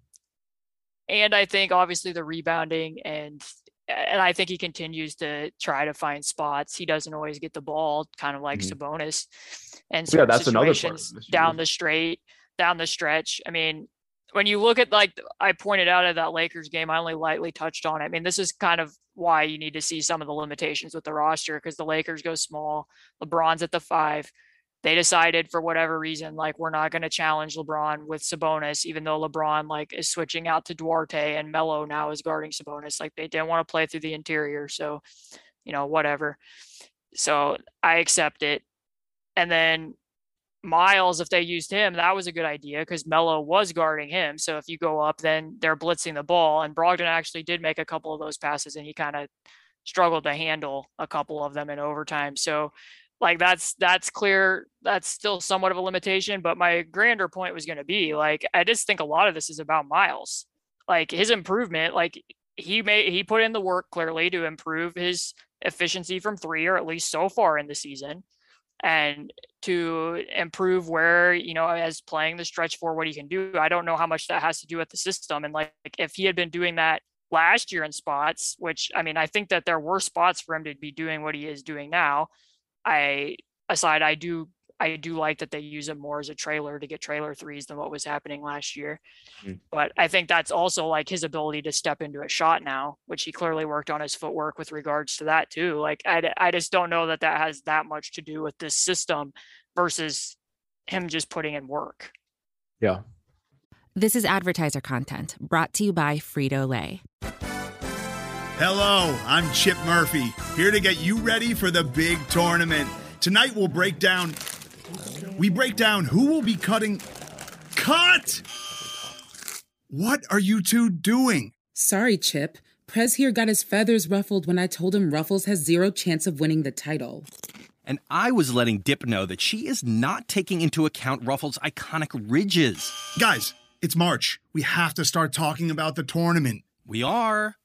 and I think obviously the rebounding and and I think he continues to try to find spots. He doesn't always get the ball, kind of like Mhm. Sabonis, and Yeah, that's another part situations of this down year. the straight, down the stretch. I mean, when you look at, like I pointed out at that Lakers game, I only lightly touched on it. I mean, this is kind of why you need to see some of the limitations with the roster, because the Lakers go small, LeBron's at the five. They decided for whatever reason, like, we're not going to challenge LeBron with Sabonis, even though LeBron like is switching out to Duarte and Melo now is guarding Sabonis. Like, they didn't want to play through the interior. So, you know, whatever. So I accept it. And then Miles, if they used him, that was a good idea because Melo was guarding him. So if you go up, then they're blitzing the ball. And Brogdon actually did make a couple of those passes, and he kind of struggled to handle a couple of them in overtime. So, like, that's that's clear. That's still somewhat of a limitation. But my grander point was going to be, like, I just think a lot of this is about Miles. Like, his improvement, like he made he put in the work clearly to improve his efficiency from three, or at least so far in the season, and to improve where, you know, as playing the stretch for what he can do. I don't know how much that has to do with the system. And like, if he had been doing that last year in spots, which, I mean, I think that there were spots for him to be doing what he is doing now. I aside, I do, I do like that they use him more as a trailer to get trailer threes than what was happening last year. Mhm. But I think that's also like his ability to step into a shot now, which he clearly worked on his footwork with regards to that too. Like, I, I just don't know that that has that much to do with this system versus him just putting in work. Yeah. This is advertiser content brought to you by Frito-Lay. Hello, I'm Chip Murphy, here to get you ready for the big tournament. Tonight we'll break down, we break down who will be cutting, cut! What are you two doing? Sorry, Chip. Prez here got his feathers ruffled when I told him Ruffles has zero chance of winning the title. And I was letting Dip know that she is not taking into account Ruffles' iconic ridges. Guys, it's March. We have to start talking about the tournament. We are.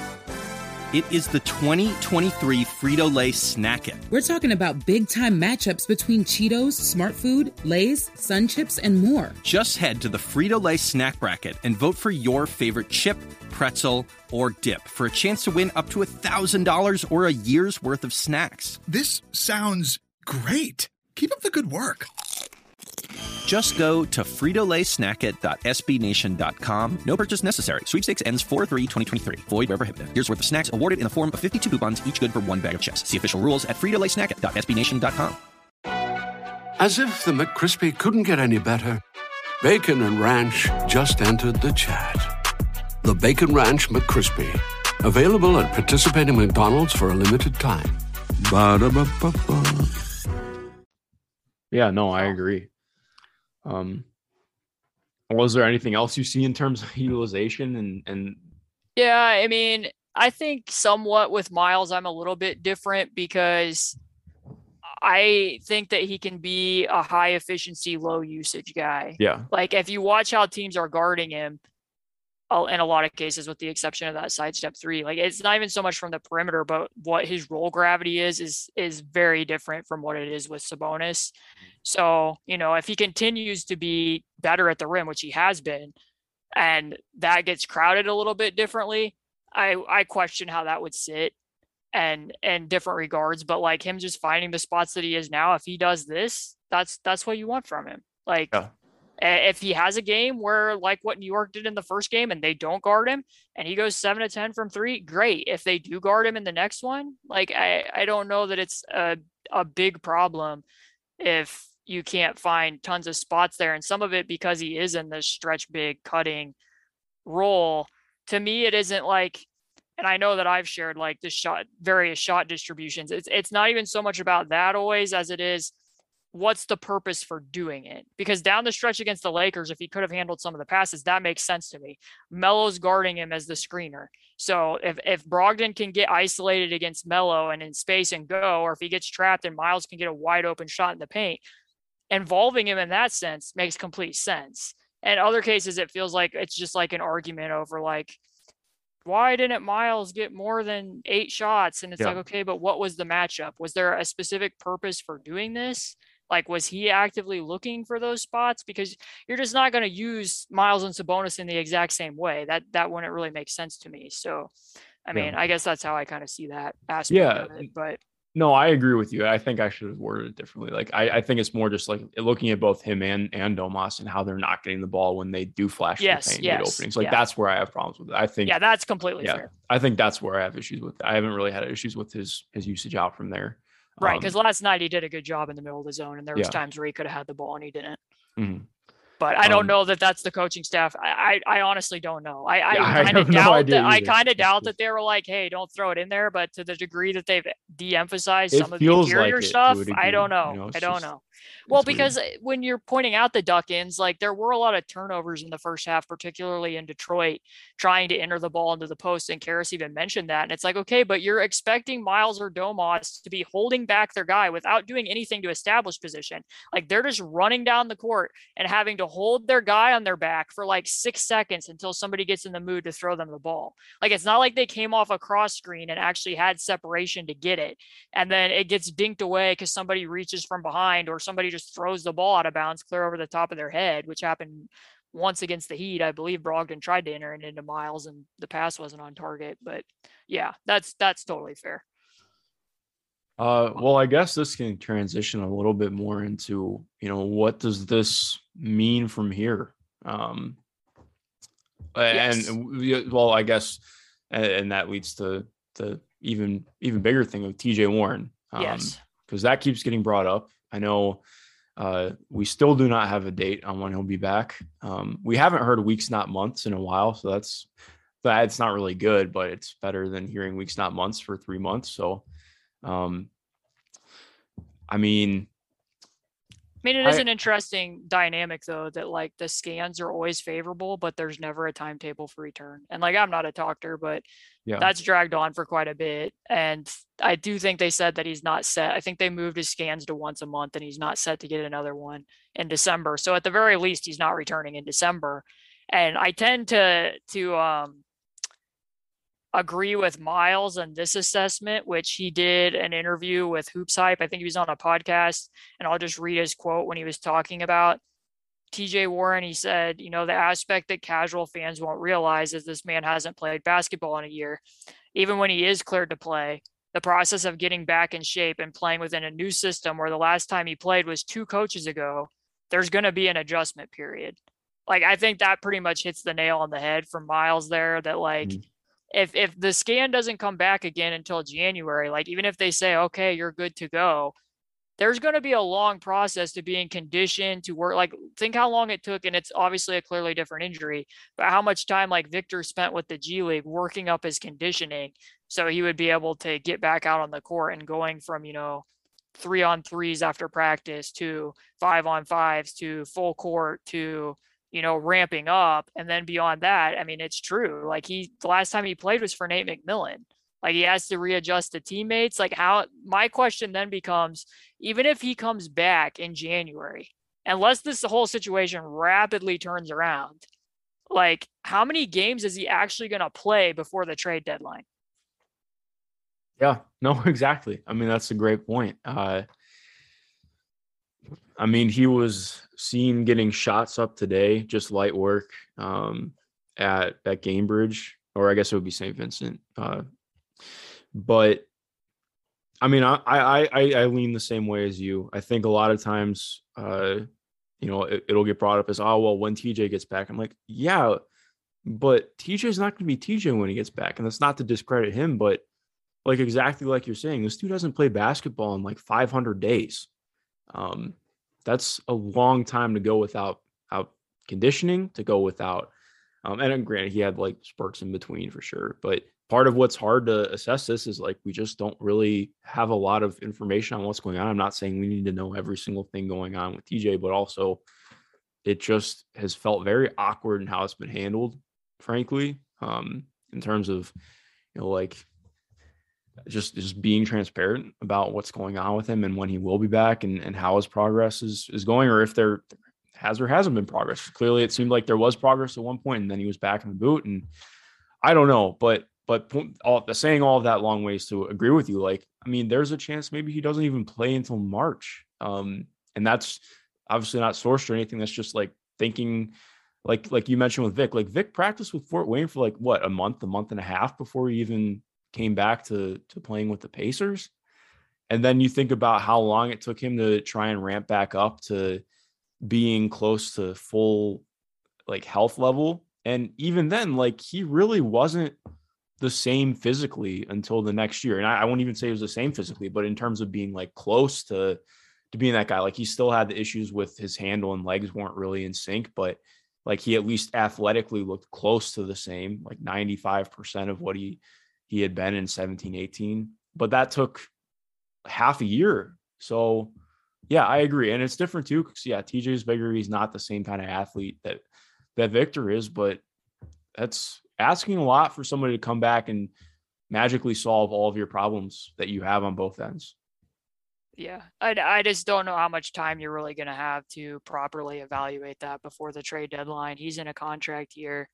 It is the twenty twenty-three Frito-Lay Snack It. We're talking about big-time matchups between Cheetos, Smart Food, Lay's, Sun Chips, and more. Just head to the Frito-Lay Snack Bracket and vote for your favorite chip, pretzel, or dip for a chance to win up to one thousand dollars or a year's worth of snacks. This sounds great. Keep up the good work. Just go to frito lay snack it dot s b nation dot com. No purchase necessary. Sweepstakes ends four three twenty twenty-three. Void where prohibited. Here's worth of snacks awarded in the form of fifty-two coupons, each good for one bag of chips. See official rules at frito lay snack it dot s b nation dot com. As if the McCrispy couldn't get any better, Bacon and Ranch just entered the chat. The Bacon Ranch McCrispy, available at participating McDonald's for a limited time. Ba-da-ba-ba-ba. Yeah, no, I agree. Um, was there anything else you see in terms of utilization and, and Yeah, I mean, I think somewhat with Miles, I'm a little bit different because I think that he can be a high efficiency, low usage guy. yeah, Like, if you watch how teams are guarding him, uh, in a lot of cases, with the exception of that sidestep three, like, it's not even so much from the perimeter, but what his roll gravity is, is, is very different from what it is with Sabonis. So, you know, if he continues to be better at the rim, which he has been, and that gets crowded a little bit differently, I, I question how that would sit and in different regards. But like, him just finding the spots that he is now, if he does this, that's, that's what you want from him. Like, Yeah. If he has a game where like what New York did in the first game and they don't guard him and he goes seven to ten from three, great. If they do guard him in the next one, like I, I don't know that it's a, a big problem if you can't find tons of spots there. And some of it because he is in this stretch big cutting role. To me, it isn't like, and I know that I've shared like the shot, various shot distributions. It's it's not even so much about that always as it is what's the purpose for doing it? Because down the stretch against the Lakers, if he could have handled some of the passes, that makes sense to me. Melo's guarding him as the screener. So if, if Brogdon can get isolated against Melo and in space and go, or if he gets trapped and Miles can get a wide open shot in the paint, involving him in that sense makes complete sense. And other cases, it feels like it's just like an argument over like, why didn't Miles get more than eight shots? And it's yeah. like, okay, but what was the matchup? Was there a specific purpose for doing this? Like, was he actively looking for those spots? Because you're just not going to use Miles and Sabonis in the exact same way. That that wouldn't really make sense to me. So, I mean, yeah. I guess that's how I kind of see that aspect yeah. of it. But no, I agree with you. I think I should have worded it differently. Like, I, I think it's more just like looking at both him and and Domas and how they're not getting the ball when they do flash yes, the paint yes, openings. Like, yeah. that's where I have problems with it. I think, yeah, that's completely yeah, fair. I think that's where I have issues with it. I haven't really had issues with his his usage out from there. Right, because um, last night he did a good job in the middle of the zone, and there was yeah. times where he could have had the ball and he didn't. Mm-hmm. But I don't um, know that that's the coaching staff. I I, I honestly don't know. I, I yeah, kind of no doubt that. I either. kind of doubt that they were like, "Hey, don't throw it in there." But to the degree that they've de-emphasized it some of the feels interior like stuff, degree, I don't know. You know I don't just, know. Well, because weird. when you're pointing out the duck-ins, like there were a lot of turnovers in the first half, particularly in Detroit, trying to enter the ball into the post. And Karras even mentioned that. And it's like, okay, but you're expecting Miles or Domas to be holding back their guy without doing anything to establish position. Like they're just running down the court and having to hold their guy on their back for like six seconds until somebody gets in the mood to throw them the ball. Like it's not like they came off a cross screen and actually had separation to get it. And then it gets dinked away because somebody reaches from behind or somebody just throws the ball out of bounds clear over the top of their head, which happened once against the Heat. I believe Brogdon tried to enter it into Miles and the pass wasn't on target, but yeah, that's, that's totally fair. Uh, well, I guess this can transition a little bit more into, you know, what does this mean from here? Um, Yes. and well, I guess, and, and that leads to the even, even bigger thing of T J Warren. Um, Yes. Cause that keeps getting brought up. I know, Uh, we still do not have a date on when he'll be back. Um, we haven't heard weeks, not months in a while. So that's, that's not really good, but it's better than hearing weeks, not months for three months. So, um, I mean, I mean, it is I- an interesting dynamic though, that like the scans are always favorable, but there's never a timetable for return. And like, I'm not a doctor, but yeah, that's dragged on for quite a bit. And I do think they said that he's not set. I think they moved his scans to once a month and he's not set to get another one in December. So at the very least, he's not returning in December. And I tend to, to, um, agree with Miles on this assessment, which he did an interview with Hoops Hype. I think he was on a podcast, and I'll just read his quote when he was talking about T J Warren. He said, you know, the aspect that casual fans won't realize is this man hasn't played basketball in a year. Even when he is cleared to play, the process of getting back in shape and playing within a new system where the last time he played was two coaches ago, there's going to be an adjustment period. Like, I think that pretty much hits the nail on the head from Miles there, that like, mm-hmm. If if the scan doesn't come back again until January, like even if they say, okay, you're good to go, there's going to be a long process to being conditioned to work. Like think how long it took, and it's obviously a clearly different injury, but how much time like Victor spent with the G League working up his conditioning so he would be able to get back out on the court and going from, you know, three on threes after practice to five on fives to full court to, you know, ramping up. And then beyond that, I mean, it's true. Like he, the last time he played was for Nate McMillan. Like he has to readjust to teammates. Like how, my question then becomes, even if he comes back in January, unless this whole situation rapidly turns around, like how many games is he actually going to play before the trade deadline? Yeah, no, exactly. I mean, that's a great point. Uh, I mean, he was seen getting shots up today, just light work um, at at Gamebridge, or I guess it would be Saint Vincent. Uh, but I mean, I, I I I lean the same way as you. I think a lot of times, uh, you know, it, it'll get brought up as, oh, well, when T J gets back. I'm like, yeah, but T J's not going to be T J when he gets back. And that's not to discredit him, but like exactly like you're saying, this dude hasn't played basketball in like five hundred days. Um, that's a long time to go without out conditioning, to go without. Um, and granted, he had like spurts in between for sure. But part of what's hard to assess this is like we just don't really have a lot of information on what's going on. I'm not saying we need to know every single thing going on with T J, but also it just has felt very awkward in how it's been handled, frankly, um, in terms of, you know, like just just being transparent about what's going on with him and when he will be back and, and how his progress is is going, or if there has or hasn't been progress. Clearly, it seemed like there was progress at one point, and then he was back in the boot. And I don't know, but but all, saying all of that long ways to agree with you. Like, I mean, there's a chance maybe he doesn't even play until March, um, and that's obviously not sourced or anything. That's just like thinking, like like you mentioned with Vic. Like Vic practiced with Fort Wayne for like what a month, a month and a half before he even came back to to playing with the Pacers. And then you think about how long it took him to try and ramp back up to being close to full like health level. And even then, like he really wasn't the same physically until the next year. And I, I won't even say it was the same physically, but in terms of being like close to, to being that guy, like he still had the issues with his handle and legs weren't really in sync, but like he at least athletically looked close to the same, like ninety-five percent of what he, he had been in seventeen, eighteen, but that took half a year. So yeah, I agree. And it's different too. Cause yeah, T J's bigger. He's not the same kind of athlete that, that Victor is, but that's asking a lot for somebody to come back and magically solve all of your problems that you have on both ends. Yeah. I, I just don't know how much time you're really going to have to properly evaluate that before the trade deadline. He's in a contract year.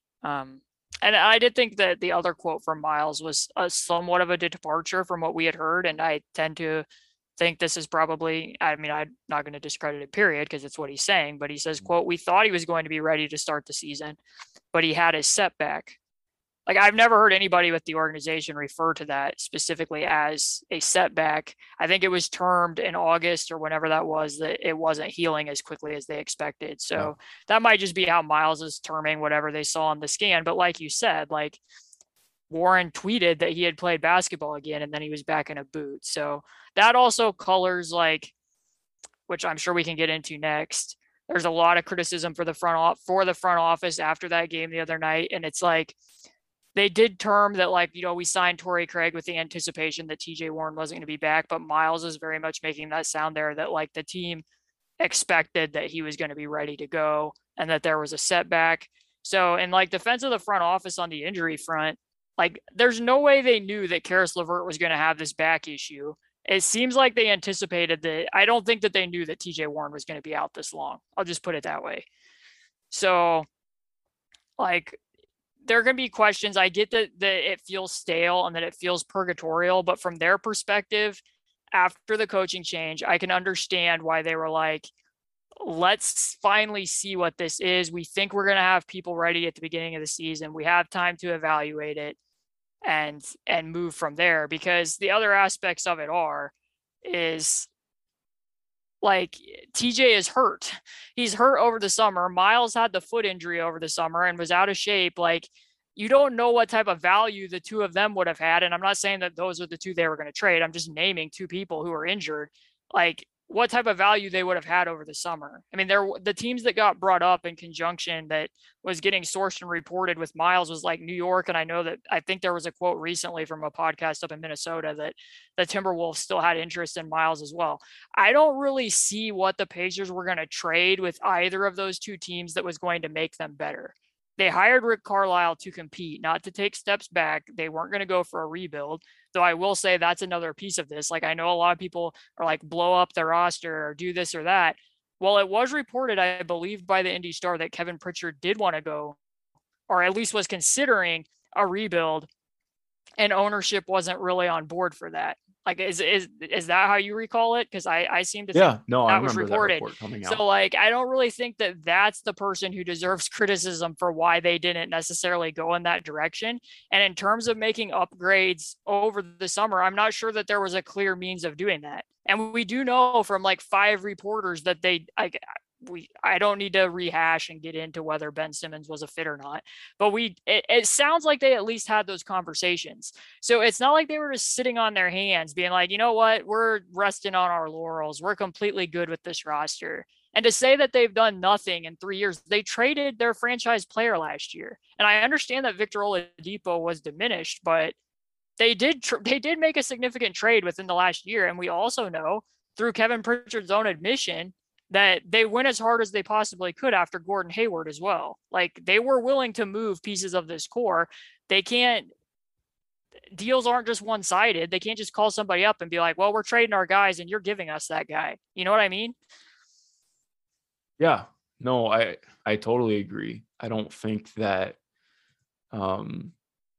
Um, And I did think that the other quote from Miles was a somewhat of a departure from what we had heard. And I tend to think this is probably, I mean, I'm not going to discredit it, period, because it's what he's saying. But he says, quote, "We thought he was going to be ready to start the season, but he had his setback." Like, I've never heard anybody with the organization refer to that specifically as a setback. I think it was termed in August or whenever that was that it wasn't healing as quickly as they expected. So yeah. That might just be how Miles is terming whatever they saw on the scan. But like you said, like Warren tweeted that he had played basketball again and then he was back in a boot. So that also colors, like, which I'm sure we can get into next. There's a lot of criticism for the front off for the front office after that game the other night. And it's like, they did term that, like, you know, we signed Torrey Craig with the anticipation that T J Warren wasn't going to be back, but Miles is very much making that sound there that like the team expected that he was going to be ready to go and that there was a setback. So in like defense of the front office on the injury front, like there's no way they knew that Karis LeVert was going to have this back issue. It seems like they anticipated that. I don't think that they knew that T J Warren was going to be out this long. I'll just put it that way. So like, there are going to be questions. I get that, that it feels stale and that it feels purgatorial, but from their perspective, after the coaching change, I can understand why they were like, let's finally see what this is. We think we're going to have people ready at the beginning of the season. We have time to evaluate it and, and move from there, because the other aspects of it are, is like T J is hurt. He's hurt over the summer. Miles had the foot injury over the summer and was out of shape. Like, you don't know what type of value the two of them would have had. And I'm not saying that those are the two they were going to trade. I'm just naming two people who are injured. Like, what type of value they would have had over the summer. I mean, there the teams that got brought up in conjunction that was getting sourced and reported with Miles was like New York. And I know that I think there was a quote recently from a podcast up in Minnesota that the Timberwolves still had interest in Miles as well. I don't really see what the Pacers were going to trade with either of those two teams that was going to make them better. They hired Rick Carlisle to compete, not to take steps back. They weren't going to go for a rebuild. Though I will say that's another piece of this. Like, I know a lot of people are like, blow up the roster or do this or that. Well, it was reported, I believe, by the Indy Star that Kevin Pritchard did want to go, or at least was considering a rebuild, and ownership wasn't really on board for that. Like, is is is that how you recall it? Because I, I seem to think yeah, no, that I was remember reported. that report coming out. So, like, I don't really think that that's the person who deserves criticism for why they didn't necessarily go in that direction. And in terms of making upgrades over the summer, I'm not sure that there was a clear means of doing that. And we do know from like five reporters that they, like, we, I don't need to rehash and get into whether Ben Simmons was a fit or not, but we, it, it sounds like they at least had those conversations. So it's not like they were just sitting on their hands being like, you know what, we're resting on our laurels. We're completely good with this roster. And to say that they've done nothing in three years, they traded their franchise player last year. And I understand that Victor Oladipo was diminished, but they did, tr- they did make a significant trade within the last year. And we also know through Kevin Pritchard's own admission that they went as hard as they possibly could after Gordon Hayward as well. Like, they were willing to move pieces of this core. They can't, deals aren't just one-sided. They can't just call somebody up and be like, well, we're trading our guys and you're giving us that guy. You know what I mean? Yeah, no, I, I totally agree. I don't think that, um,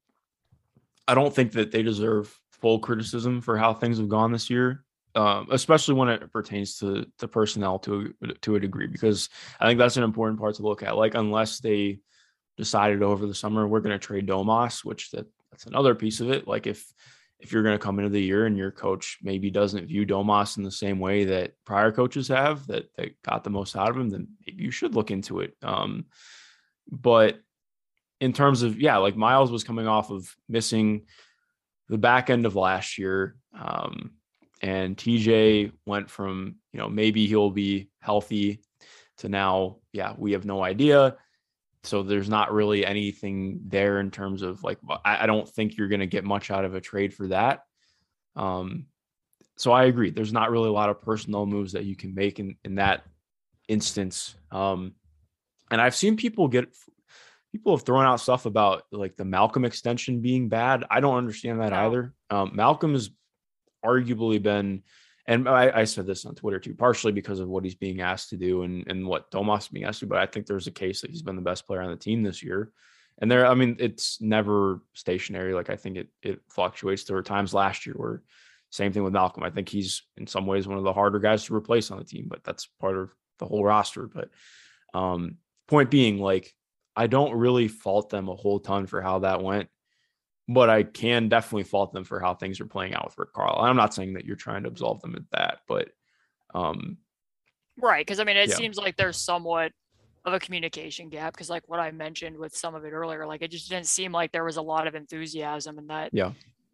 I don't think that they deserve full criticism for how things have gone this year. Um, especially when it pertains to the personnel to to a degree, because I think that's an important part to look at. Like, unless they decided over the summer we're going to trade Domas, which that, that's another piece of it. Like, if if you're going to come into the year and your coach maybe doesn't view Domas in the same way that prior coaches have, that that got the most out of him, then maybe you should look into it. Um, but in terms of, yeah, like Miles was coming off of missing the back end of last year. Um, And T J went from, you know, maybe he'll be healthy to now, yeah, we have no idea. So there's not really anything there in terms of like, I, I don't think you're going to get much out of a trade for that. Um, so I agree. There's not really a lot of personnel moves that you can make in, in that instance. Um, and I've seen people get, people have thrown out stuff about like the Malcolm extension being bad. I don't understand that no. either. Um, Malcolm is arguably been, and I, I said this on Twitter too, partially because of what he's being asked to do and, and what Domas is being asked to do, but I think there's a case that he's been the best player on the team this year. And there, I mean, it's never stationary. Like, I think it it fluctuates. There were times last year where same thing with Malcolm. I think he's in some ways one of the harder guys to replace on the team, but that's part of the whole roster. But um, point being, like, I don't really fault them a whole ton for how that went. But I can definitely fault them for how things are playing out with Rick Carlisle. I'm not saying that you're trying to absolve them of that, but um, right. Because I mean, it yeah. seems like there's somewhat of a communication gap. Because like what I mentioned with some of it earlier, like it just didn't seem like there was a lot of enthusiasm in that. Yeah.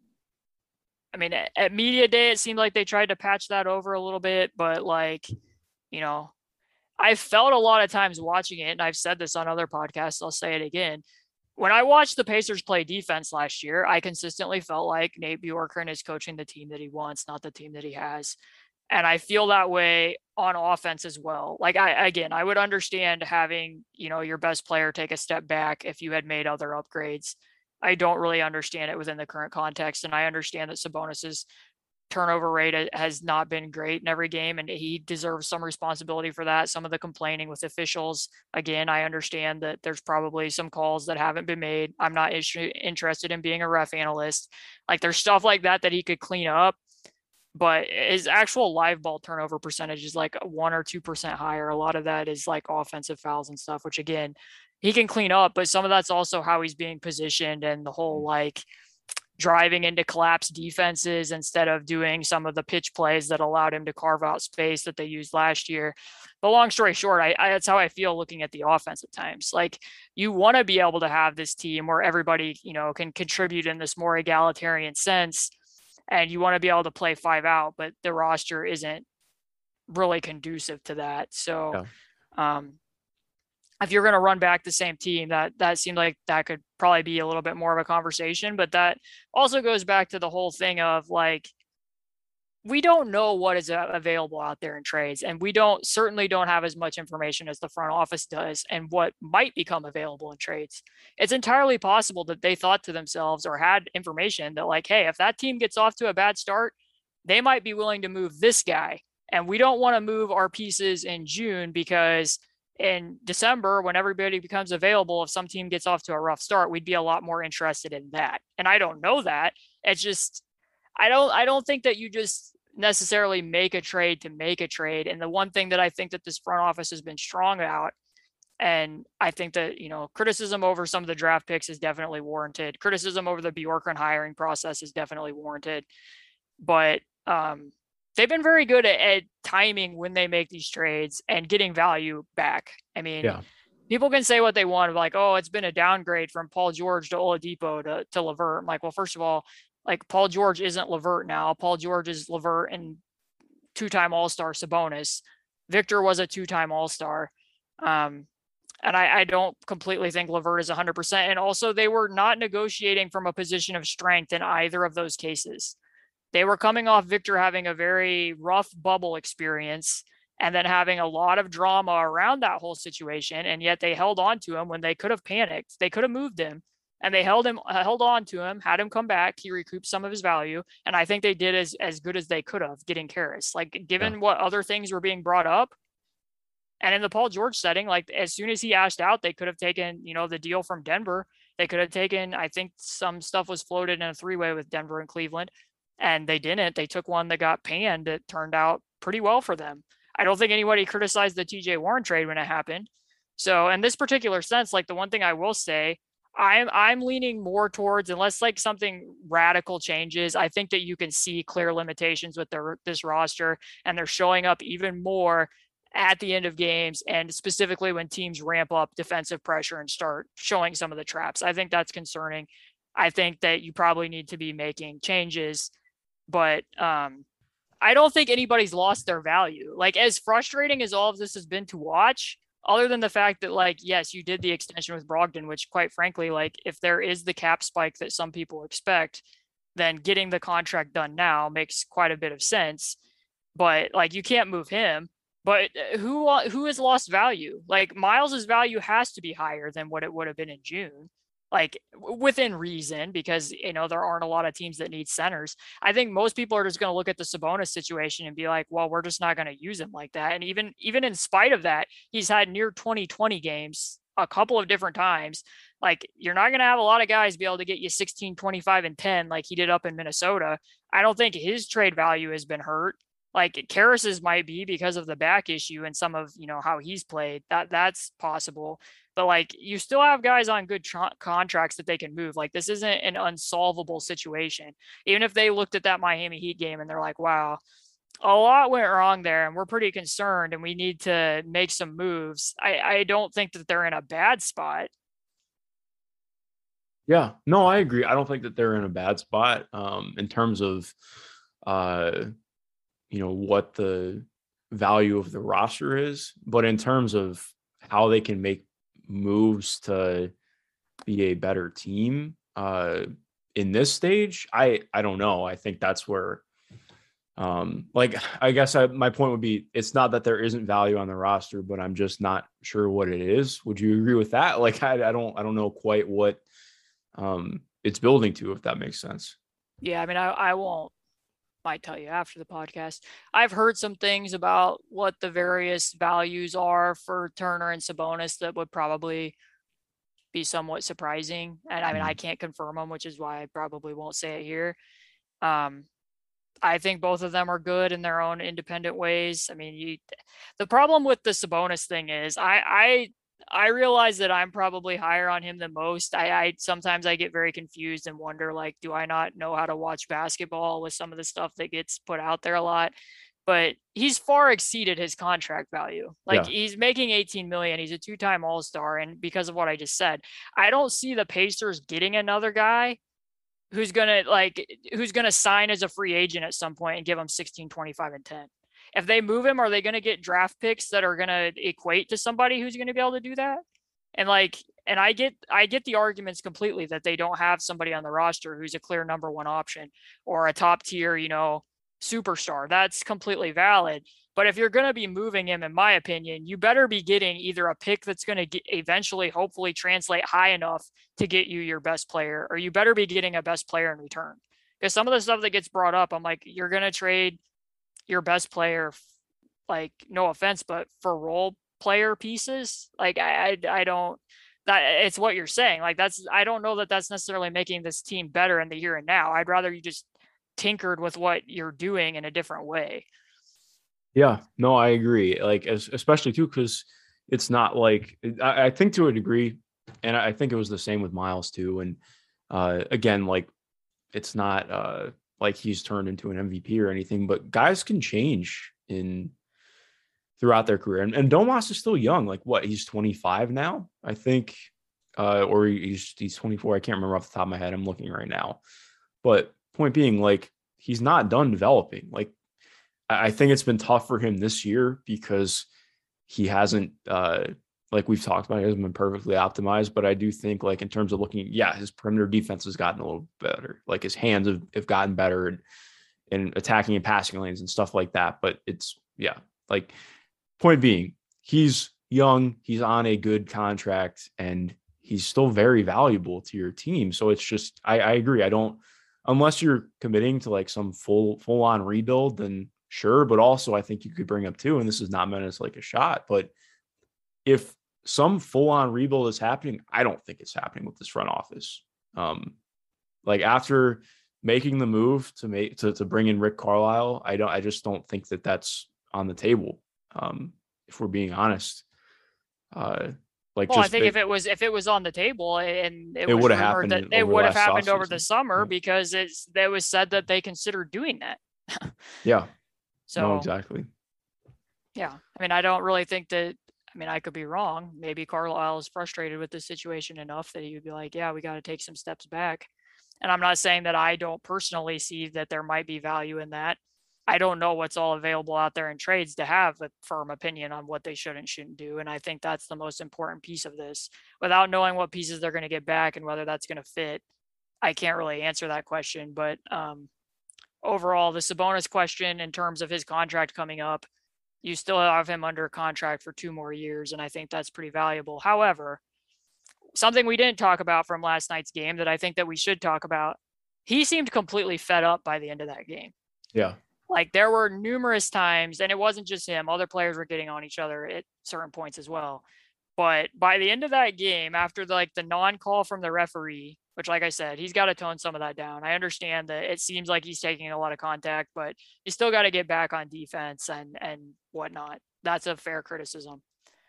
I mean, at, at media day, it seemed like they tried to patch that over a little bit, but like, you know, I felt a lot of times watching it, and I've said this on other podcasts, I'll say it again. When I watched the Pacers play defense last year, I consistently felt like Nate Bjorkgren is coaching the team that he wants, not the team that he has. And I feel that way on offense as well. Like, I, again, I would understand having, you know, your best player take a step back if you had made other upgrades. I don't really understand it within the current context. And I understand that Sabonis's turnover rate has not been great in every game, and he deserves some responsibility for that. Some of the complaining with officials, again, I understand that there's probably some calls that haven't been made. I'm not issue, interested in being a ref analyst. Like, there's stuff like that that he could clean up, but his actual live ball turnover percentage is like one or two percent higher. A lot of that is like offensive fouls and stuff, which again, he can clean up, but some of that's also how he's being positioned and the whole like driving into collapse defenses instead of doing some of the pitch plays that allowed him to carve out space that they used last year. But long story short, I, I that's how I feel looking at the offense at times. Like, you want to be able to have this team where everybody, you know, can contribute in this more egalitarian sense, and you want to be able to play five out, but the roster isn't really conducive to that. So, yeah. um, if you're going to run back the same team, that that seemed like that could probably be a little bit more of a conversation. But that also goes back to the whole thing of like, we don't know what is available out there in trades, and we don't certainly don't have as much information as the front office does and what might become available in trades. It's entirely possible that they thought to themselves or had information that like, hey, if that team gets off to a bad start, they might be willing to move this guy. And we don't want to move our pieces in June because in December, when everybody becomes available, if some team gets off to a rough start, we'd be a lot more interested in that. And I don't know that. It's just, I don't, I don't think that you just necessarily make a trade to make a trade. And the one thing that I think that this front office has been strong about, and I think that, you know, criticism over some of the draft picks is definitely warranted. Criticism over the Bjorkgren hiring process is definitely warranted. But um, they've been very good at, at timing when they make these trades and getting value back. I mean, yeah. people can say what they want, like, oh, it's been a downgrade from Paul George to Oladipo to, to LeVert. I'm like, well, first of all, like Paul George isn't LeVert now. Paul George is LeVert and two-time All-Star Sabonis. Victor was a two-time All-Star. Um, and I, I don't completely think LeVert is one hundred percent. And also, they were not negotiating from a position of strength in either of those cases. They were coming off Victor having a very rough bubble experience and then having a lot of drama around that whole situation. And yet they held on to him when they could have panicked. They could have moved him, and they held him, held on to him, had him come back. He recouped some of his value. And I think they did as, as good as they could have getting Caris. Like, given yeah. what other things were being brought up, and in the Paul George setting, like as soon as he asked out, they could have taken, you know, the deal from Denver. They could have taken, I think some stuff was floated in a three-way with Denver and Cleveland, and they didn't. They took one that got panned. That turned out pretty well for them. I don't think anybody criticized the T J Warren trade when it happened. So in this particular sense, like the one thing I will say, I'm I'm leaning more towards, unless like something radical changes, I think that you can see clear limitations with their this roster, and they're showing up even more at the end of games, and specifically when teams ramp up defensive pressure and start showing some of the traps. I think that's concerning. I think that you probably need to be making changes, but um, I don't think anybody's lost their value. Like, as frustrating as all of this has been to watch, other than the fact that, like, yes, you did the extension with Brogdon, which quite frankly, like if there is the cap spike that some people expect, then getting the contract done now makes quite a bit of sense. But like, you can't move him. But who who has lost value? Like, Miles's value has to be higher than what it would have been in June, like within reason, because, you know, there aren't a lot of teams that need centers. I think most people are just going to look at the Sabonis situation and be like, well, we're just not going to use him like that. And even even in spite of that, he's had near twenty twenty games a couple of different times. Like, you're not going to have a lot of guys be able to get you sixteen, twenty-five, and ten like he did up in Minnesota. I don't think his trade value has been hurt. Like, Caris's might be because of the back issue and some of, you know, how he's played. That that's possible. But like, you still have guys on good tr- contracts that they can move. Like, this isn't an unsolvable situation. Even if they looked at that Miami Heat game and they're like, wow, a lot went wrong there and we're pretty concerned and we need to make some moves, I, I don't think that they're in a bad spot. Yeah, no, I agree. I don't think that they're in a bad spot um, in terms of, uh, you know, what the value of the roster is, but in terms of how they can make moves to be a better team uh, in this stage, I, I don't know. I think that's where, um, like, I guess I, my point would be, it's not that there isn't value on the roster, but I'm just not sure what it is. Would you agree with that? Like, I, I don't, I don't know quite what um, it's building to, if that makes sense. Yeah. I mean, I, I won't, might tell you after the podcast. I've heard some things about what the various values are for Turner and Sabonis that would probably be somewhat surprising. And I mean, I can't confirm them, which is why I probably won't say it here. Um, I think both of them are good in their own independent ways. I mean, you, the problem with the Sabonis thing is I, I, I realize that I'm probably higher on him than most. I, I sometimes I get very confused and wonder, like, do I not know how to watch basketball with some of the stuff that gets put out there a lot? But he's far exceeded his contract value. Like, yeah. He's making eighteen million. He's a two-time All-Star. And because of what I just said, I don't see the Pacers getting another guy who's going to like, who's going to sign as a free agent at some point and give him sixteen, twenty-five, and ten. If they move him, are they going to get draft picks that are going to equate to somebody who's going to be able to do that? And like, and I get, I get the arguments completely that they don't have somebody on the roster who's a clear number one option or a top tier, you know, superstar. That's completely valid. But if you're going to be moving him, in my opinion, you better be getting either a pick that's going to get eventually, hopefully translate high enough to get you your best player, or you better be getting a best player in return. Because some of the stuff that gets brought up, I'm like, you're going to trade your best player, like, no offense, but for role player pieces, like I, I, I don't, that it's what you're saying. Like, that's, I don't know that that's necessarily making this team better in the here and now. I'd rather you just tinkered with what you're doing in a different way. Yeah, no, I agree. Like, as, especially too, because it's not like, I, I think to a degree, and I think it was the same with Miles too. And uh, again, like, it's not, uh, like he's turned into an M V P or anything, but guys can change in throughout their career. And, and Domas is still young. Like what? He's twenty-five now, I think, uh, or he's he's twenty-four. I can't remember off the top of my head. I'm looking right now, but point being, like he's not done developing. Like I, I think it's been tough for him this year because he hasn't, uh, like we've talked about, he hasn't been perfectly optimized. But I do think, like in terms of looking, yeah, his perimeter defense has gotten a little better. Like his hands have, have gotten better and in attacking and passing lanes and stuff like that. But it's yeah, like. Point being, he's young, he's on a good contract, and he's still very valuable to your team. So it's just, I, I agree. I don't, unless you're committing to like some full, full on rebuild, then sure. But also I think you could bring up too, and this is not meant as like a shot, but if some full on rebuild is happening, I don't think it's happening with this front office. Um, like after making the move to make, to, to bring in Rick Carlisle, I don't, I just don't think that that's on the table. Um, if we're being honest, uh, like, well, just I think they, if it was, if it was on the table and it, it was would have rumored happened, that it would have happened over the offseason. summer Yeah. because it's, it was said that they considered doing that. Yeah. So no, exactly. Yeah. I mean, I don't really think that, I mean, I could be wrong. Maybe Carlisle is frustrated with this situation enough that he would be like, yeah, we got to take some steps back. And I'm not saying that I don't personally see that there might be value in that. I don't know what's all available out there in trades to have a firm opinion on what they should and shouldn't do. And I think that's the most important piece of this. Without knowing what pieces they're going to get back and whether that's going to fit, I can't really answer that question. But um, overall, the Sabonis question in terms of his contract coming up, you still have him under contract for two more years. And I think that's pretty valuable. However, something we didn't talk about from last night's game that I think that we should talk about, he seemed completely fed up by the end of that game. Yeah. Like there were numerous times, and it wasn't just him, other players were getting on each other at certain points as well. But by the end of that game, after the, like the non-call from the referee, which like I said, he's got to tone some of that down. I understand that it seems like he's taking a lot of contact, but you still got to get back on defense and, and whatnot. That's a fair criticism.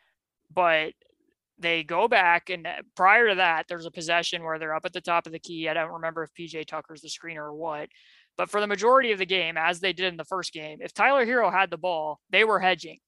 But they go back, and prior to that, there's a possession where they're up at the top of the key. I don't remember if P J Tucker's the screener or what. But for the majority of the game, as they did in the first game, if Tyler Hero had the ball, they were hedging.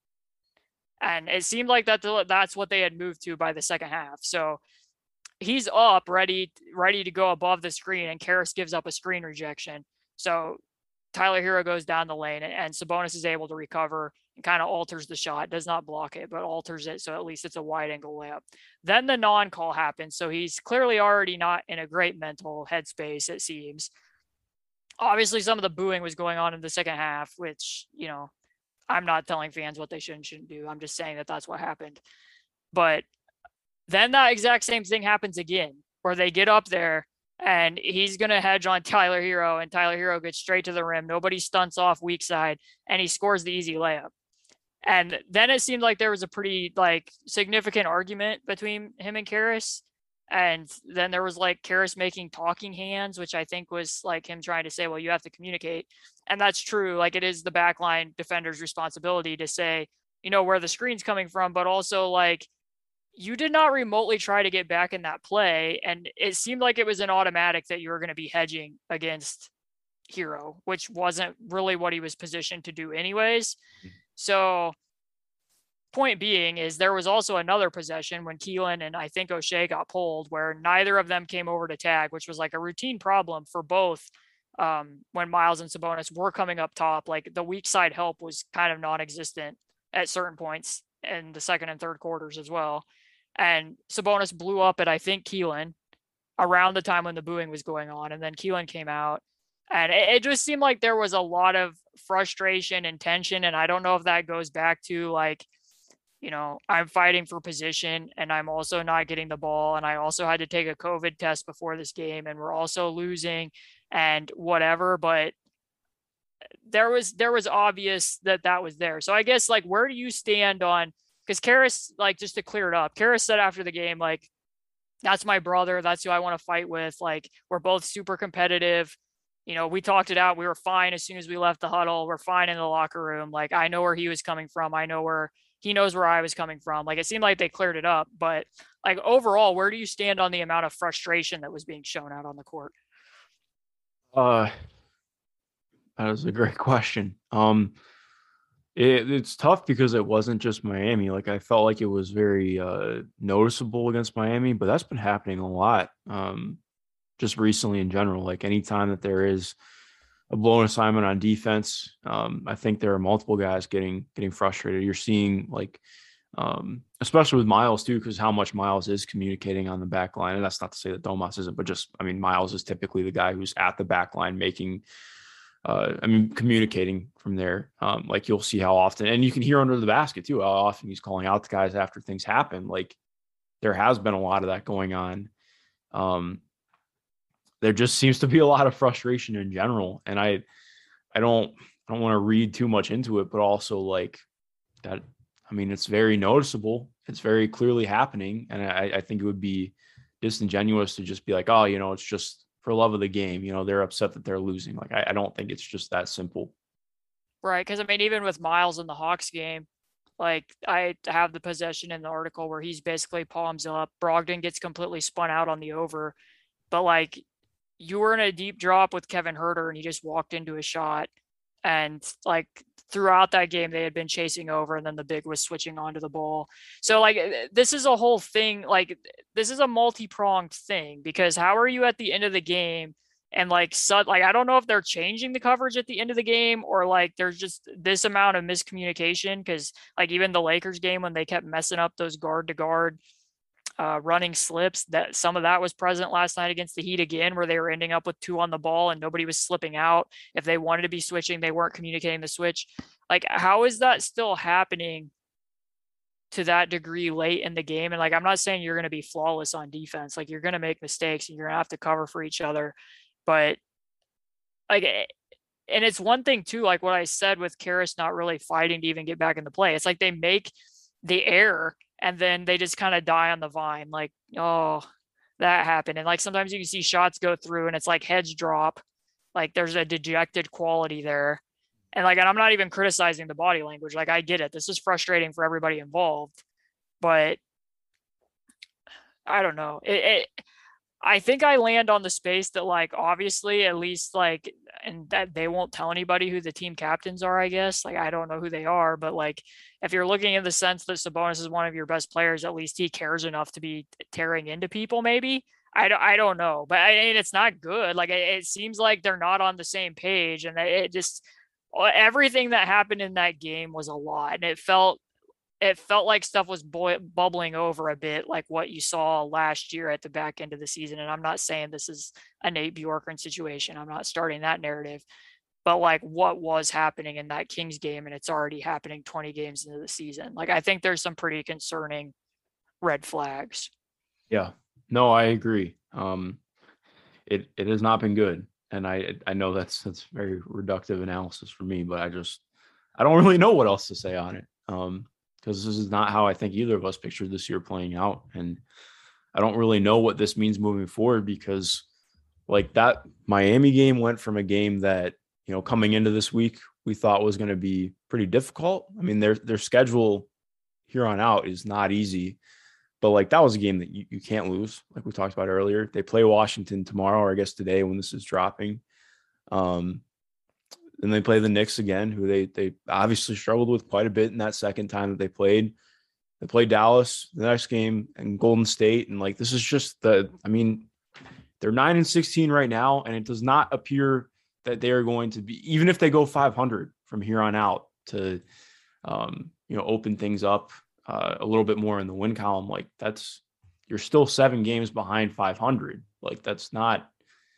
And it seemed like that that's what they had moved to by the second half. So he's up, ready, ready to go above the screen, and Karras gives up a screen rejection. So Tyler Hero goes down the lane, and, and Sabonis is able to recover and kind of alters the shot. Does not block it, but alters it, so at least it's a wide angle layup. Then the non-call happens, so he's clearly already not in a great mental headspace, it seems. Obviously, some of the booing was going on in the second half, which, you know, I'm not telling fans what they should and shouldn't do. I'm just saying that that's what happened. But then that exact same thing happens again, where they get up there and he's going to hedge on Tyler Hero, and Tyler Hero gets straight to the rim. Nobody stunts off weak side, and he scores the easy layup. And then it seemed like there was a pretty like significant argument between him and Karras. And then there was like Karras making talking hands, which I think was like him trying to say, well, you have to communicate. And that's true. Like it is the backline defender's responsibility to say, you know, where the screen's coming from, but also like you did not remotely try to get back in that play. And it seemed like it was an automatic that you were going to be hedging against Hero, which wasn't really what he was positioned to do anyways. So point being is there was also another possession when Keelan and I think O'Shea got pulled where neither of them came over to tag, which was like a routine problem for both. Um, when Miles and Sabonis were coming up top, like the weak side help was kind of non-existent at certain points in the second and third quarters as well. And Sabonis blew up at, I think, Keelan around the time when the booing was going on. And then Keelan came out, and it, it just seemed like there was a lot of frustration and tension. And I don't know if that goes back to like, you know, I'm fighting for position and I'm also not getting the ball. And I also had to take a COVID test before this game, and we're also losing and whatever. But there was, there was obvious that that was there. So I guess like, where do you stand on, because Karras, like, just to clear it up, Karras said after the game, like, that's my brother. That's who I want to fight with. Like, we're both super competitive. You know, we talked it out. We were fine as soon as we left the huddle. We're fine in the locker room. Like, I know where he was coming from. I know where he knows where I was coming from. Like, it seemed like they cleared it up, but like overall, where do you stand on the amount of frustration that was being shown out on the court? Uh, That is a great question. Um, it, it's tough because it wasn't just Miami. Like I felt like it was very uh, noticeable against Miami, but that's been happening a lot. Um, just recently in general. Like anytime that there is a blown assignment on defense, um, I think there are multiple guys getting getting frustrated. You're seeing like, um, especially with Miles too, because how much Miles is communicating on the back line. And that's not to say that Domas isn't, but just I mean, Miles is typically the guy who's at the back line making uh, I mean, communicating from there. Um, like you'll see how often, and you can hear under the basket too, how often he's calling out the guys after things happen. Like there has been a lot of that going on. Um, there just seems to be a lot of frustration in general. And I, I don't, I don't want to read too much into it, but also like that, I mean, it's very noticeable. It's very clearly happening. And I, I think it would be disingenuous to just be like, oh, you know, it's just for love of the game. You know, they're upset that they're losing. Like, I, I don't think it's just that simple. Right. Cause I mean, even with Miles in the Hawks game, like I have the possession in the article where he's basically palms up. Brogdon gets completely spun out on the over, but like you were in a deep drop with Kevin Huerter and he just walked into a shot. And like throughout that game, they had been chasing over and then the big was switching onto the ball. So like, this is a whole thing. Like this is a multi-pronged thing because how are you at the end of the game? And like, so, like, I don't know if they're changing the coverage at the end of the game or like there's just this amount of miscommunication. Cause like even the Lakers game, when they kept messing up those guard to guard uh, running slips, that some of that was present last night against the Heat again, where they were ending up with two on the ball and nobody was slipping out. If they wanted to be switching, they weren't communicating the switch. Like, how is that still happening to that degree late in the game? And like, I'm not saying you're going to be flawless on defense. Like you're going to make mistakes and you're going to have to cover for each other. But like, and it's one thing too, like what I said with Caris not really fighting to even get back into play. It's like they make the error and then they just kind of die on the vine. Like, oh, that happened. And like, sometimes you can see shots go through and it's like heads drop. Like there's a dejected quality there. And like, and I'm not even criticizing the body language. Like I get it. This is frustrating for everybody involved, but I don't know. It, it I think I land on the space that like, obviously at least like, and that they won't tell anybody who the team captains are, I guess. Like, I don't know who they are, but like, if you're looking in the sense that Sabonis is one of your best players, at least he cares enough to be tearing into people. Maybe I don't, I don't know, but I mean, it's not good. Like it, it seems like they're not on the same page and it just, everything that happened in that game was a lot. And it felt, it felt like stuff was boy- bubbling over a bit, like what you saw last year at the back end of the season. And I'm not saying this is a Nate Bjorkgren situation. I'm not starting that narrative, but like what was happening in that Kings game, and it's already happening twenty games into the season. Like, I think there's some pretty concerning red flags. Yeah, no, I agree. Um, it, it has not been good. And I, I know that's, that's very reductive analysis for me, but I just, I don't really know what else to say on it. Um, because this is not how I think either of us pictured this year playing out. And I don't really know what this means moving forward because like that Miami game went from a game that, you know, coming into this week, we thought was going to be pretty difficult. I mean, their, their schedule here on out is not easy, but like that was a game that you, you can't lose. Like we talked about earlier, they play Washington tomorrow, or I guess today when this is dropping. Um, Then they play the Knicks again, who they they obviously struggled with quite a bit in that second time that they played. They played Dallas the next game and Golden State. And like, this is just the, I mean, they're nine and sixteen right now. And it does not appear that they are going to be, even if they go five hundred from here on out to, um, you know, open things up uh, a little bit more in the win column. Like that's, you're still seven games behind five hundred. Like that's not,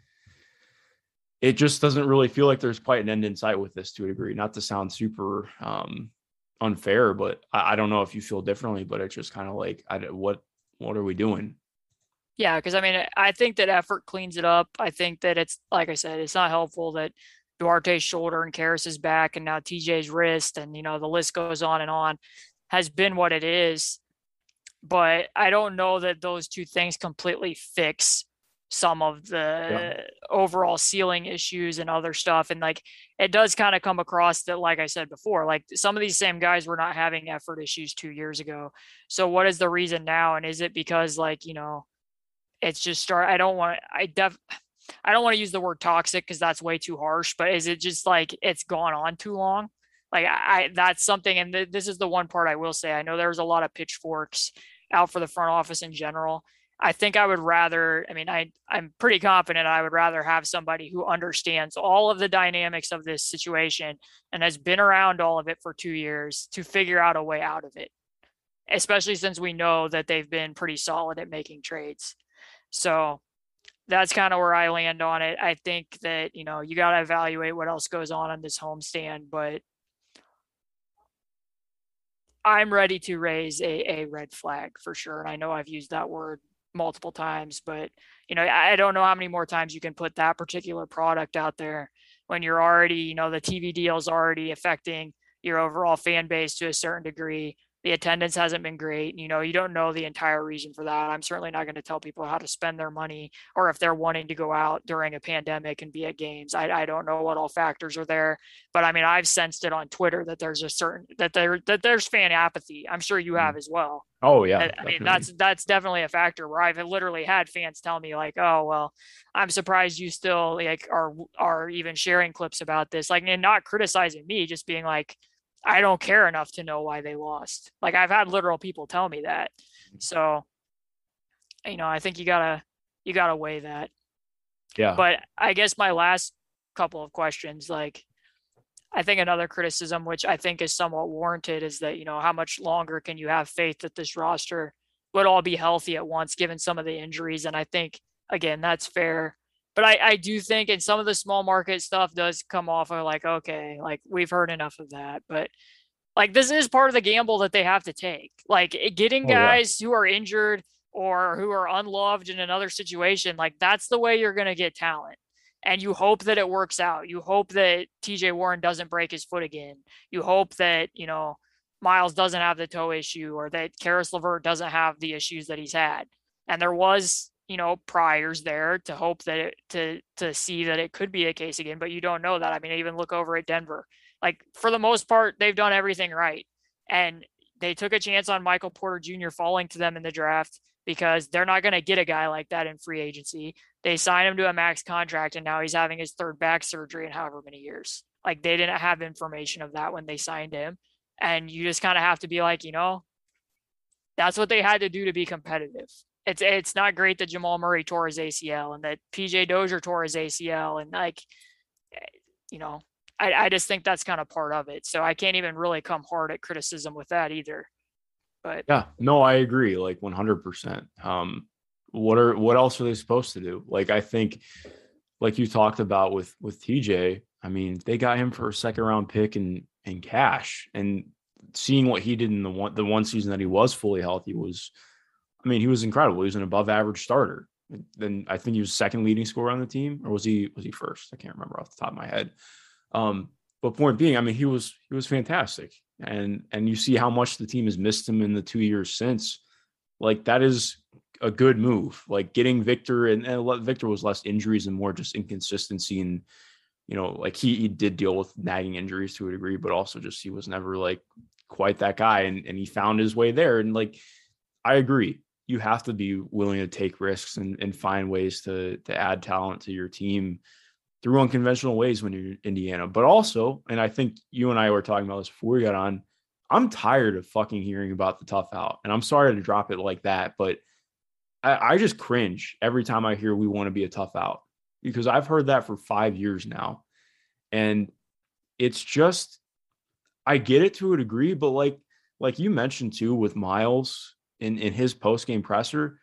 it just doesn't really feel like there's quite an end in sight with this to a degree. Not to sound super um, unfair, but I, I don't know if you feel differently, but it's just kind of like, I, what, what are we doing? Yeah. Cause I mean, I think that effort cleans it up. I think that it's, like I said, it's not helpful that Duarte's shoulder and Caris's back and now T J's wrist and, you know, the list goes on and on has been what it is. But I don't know that those two things completely fix some of the yeah. overall ceiling issues and other stuff. And like, it does kind of come across that, like I said before, like some of these same guys were not having effort issues two years ago. So what is the reason now? And is it because like, you know, it's just start, I don't want I def I don't want to use the word toxic because that's way too harsh, but is it just like it's gone on too long? Like I, that's something. And th- this is the one part I will say, I know there's a lot of pitchforks out for the front office in general. I think I would rather, I mean, I, I'm pretty confident I would rather have somebody who understands all of the dynamics of this situation and has been around all of it for two years to figure out a way out of it, especially since we know that they've been pretty solid at making trades. So that's kind of where I land on it. I think that, you know, you got to evaluate what else goes on on this homestand, but I'm ready to raise a, a red flag for sure. And I know I've used that word multiple times, but you know, I don't know how many more times you can put that particular product out there when you're already, you know, the T V deal is already affecting your overall fan base to a certain degree. The attendance hasn't been great. You know, you don't know the entire reason for that. I'm certainly not going to tell people how to spend their money or if they're wanting to go out during a pandemic and be at games. I, I don't know what all factors are there, but I mean, I've sensed it on Twitter that there's a certain, that there, that there's fan apathy. I'm sure you have as well. Oh yeah. I, I definitely. mean, that's, that's definitely a factor where I've literally had fans tell me like, oh, well, I'm surprised you still like are, are even sharing clips about this, like, and not criticizing me, just being like, I don't care enough to know why they lost. Like I've had literal people tell me that. So, you know, I think you gotta, you gotta weigh that. Yeah. But I guess my last couple of questions, like, I think another criticism, which I think is somewhat warranted, is that, you know, how much longer can you have faith that this roster would all be healthy at once, given some of the injuries? And I think, again, that's fair. But I, I do think in some of the small market stuff does come off of like, okay, like we've heard enough of that. But like, this is part of the gamble that they have to take. Like getting Oh, yeah. guys who are injured or who are unloved in another situation, like that's the way you're going to get talent. And you hope that it works out. You hope that T J Warren doesn't break his foot again. You hope that, you know, Miles doesn't have the toe issue or that Karis LeVert doesn't have the issues that he's had. And there was, you know, priors there to hope that it, to, to see that it could be a case again, but you don't know that. I mean, even look over at Denver, like for the most part, they've done everything right. And they took a chance on Michael Porter Junior falling to them in the draft because they're not going to get a guy like that in free agency. They signed him to a max contract and now he's having his third back surgery in however many years. Like they didn't have information of that when they signed him. And you just kind of have to be like, you know, that's what they had to do to be competitive. It's it's not great that Jamal Murray tore his A C L and that P J Dozier tore his A C L. And like, you know, I, I just think that's kind of part of it. So I can't even really come hard at criticism with that either. But yeah, no, I agree. Like one hundred percent. Um, what are, what else are they supposed to do? Like, I think like you talked about with, with T J, I mean, they got him for a second round pick and, and cash, and seeing what he did in the one, the one season that he was fully healthy was, I mean, he was incredible. He was an above average starter. Then I think he was second leading scorer on the team, or was he, was he first? I can't remember off the top of my head. Um, but point being, I mean, he was, he was fantastic. And, and you see how much the team has missed him in the two years since. Like, that is a good move. Like getting Victor, and, and Victor was less injuries and more just inconsistency. And, you know, like he, he did deal with nagging injuries to a degree, but also just, he was never like quite that guy. And, and he found his way there. And like, I agree. You have to be willing to take risks and, and find ways to, to add talent to your team through unconventional ways when you're in Indiana. But also, and I think you and I were talking about this before we got on, I'm tired of fucking hearing about the tough out. And I'm sorry to drop it like that, but I, I just cringe every time I hear we want to be a tough out, because I've heard that for five years now. And it's just, I get it to a degree, but like, like you mentioned too, with Miles in, in his post-game presser,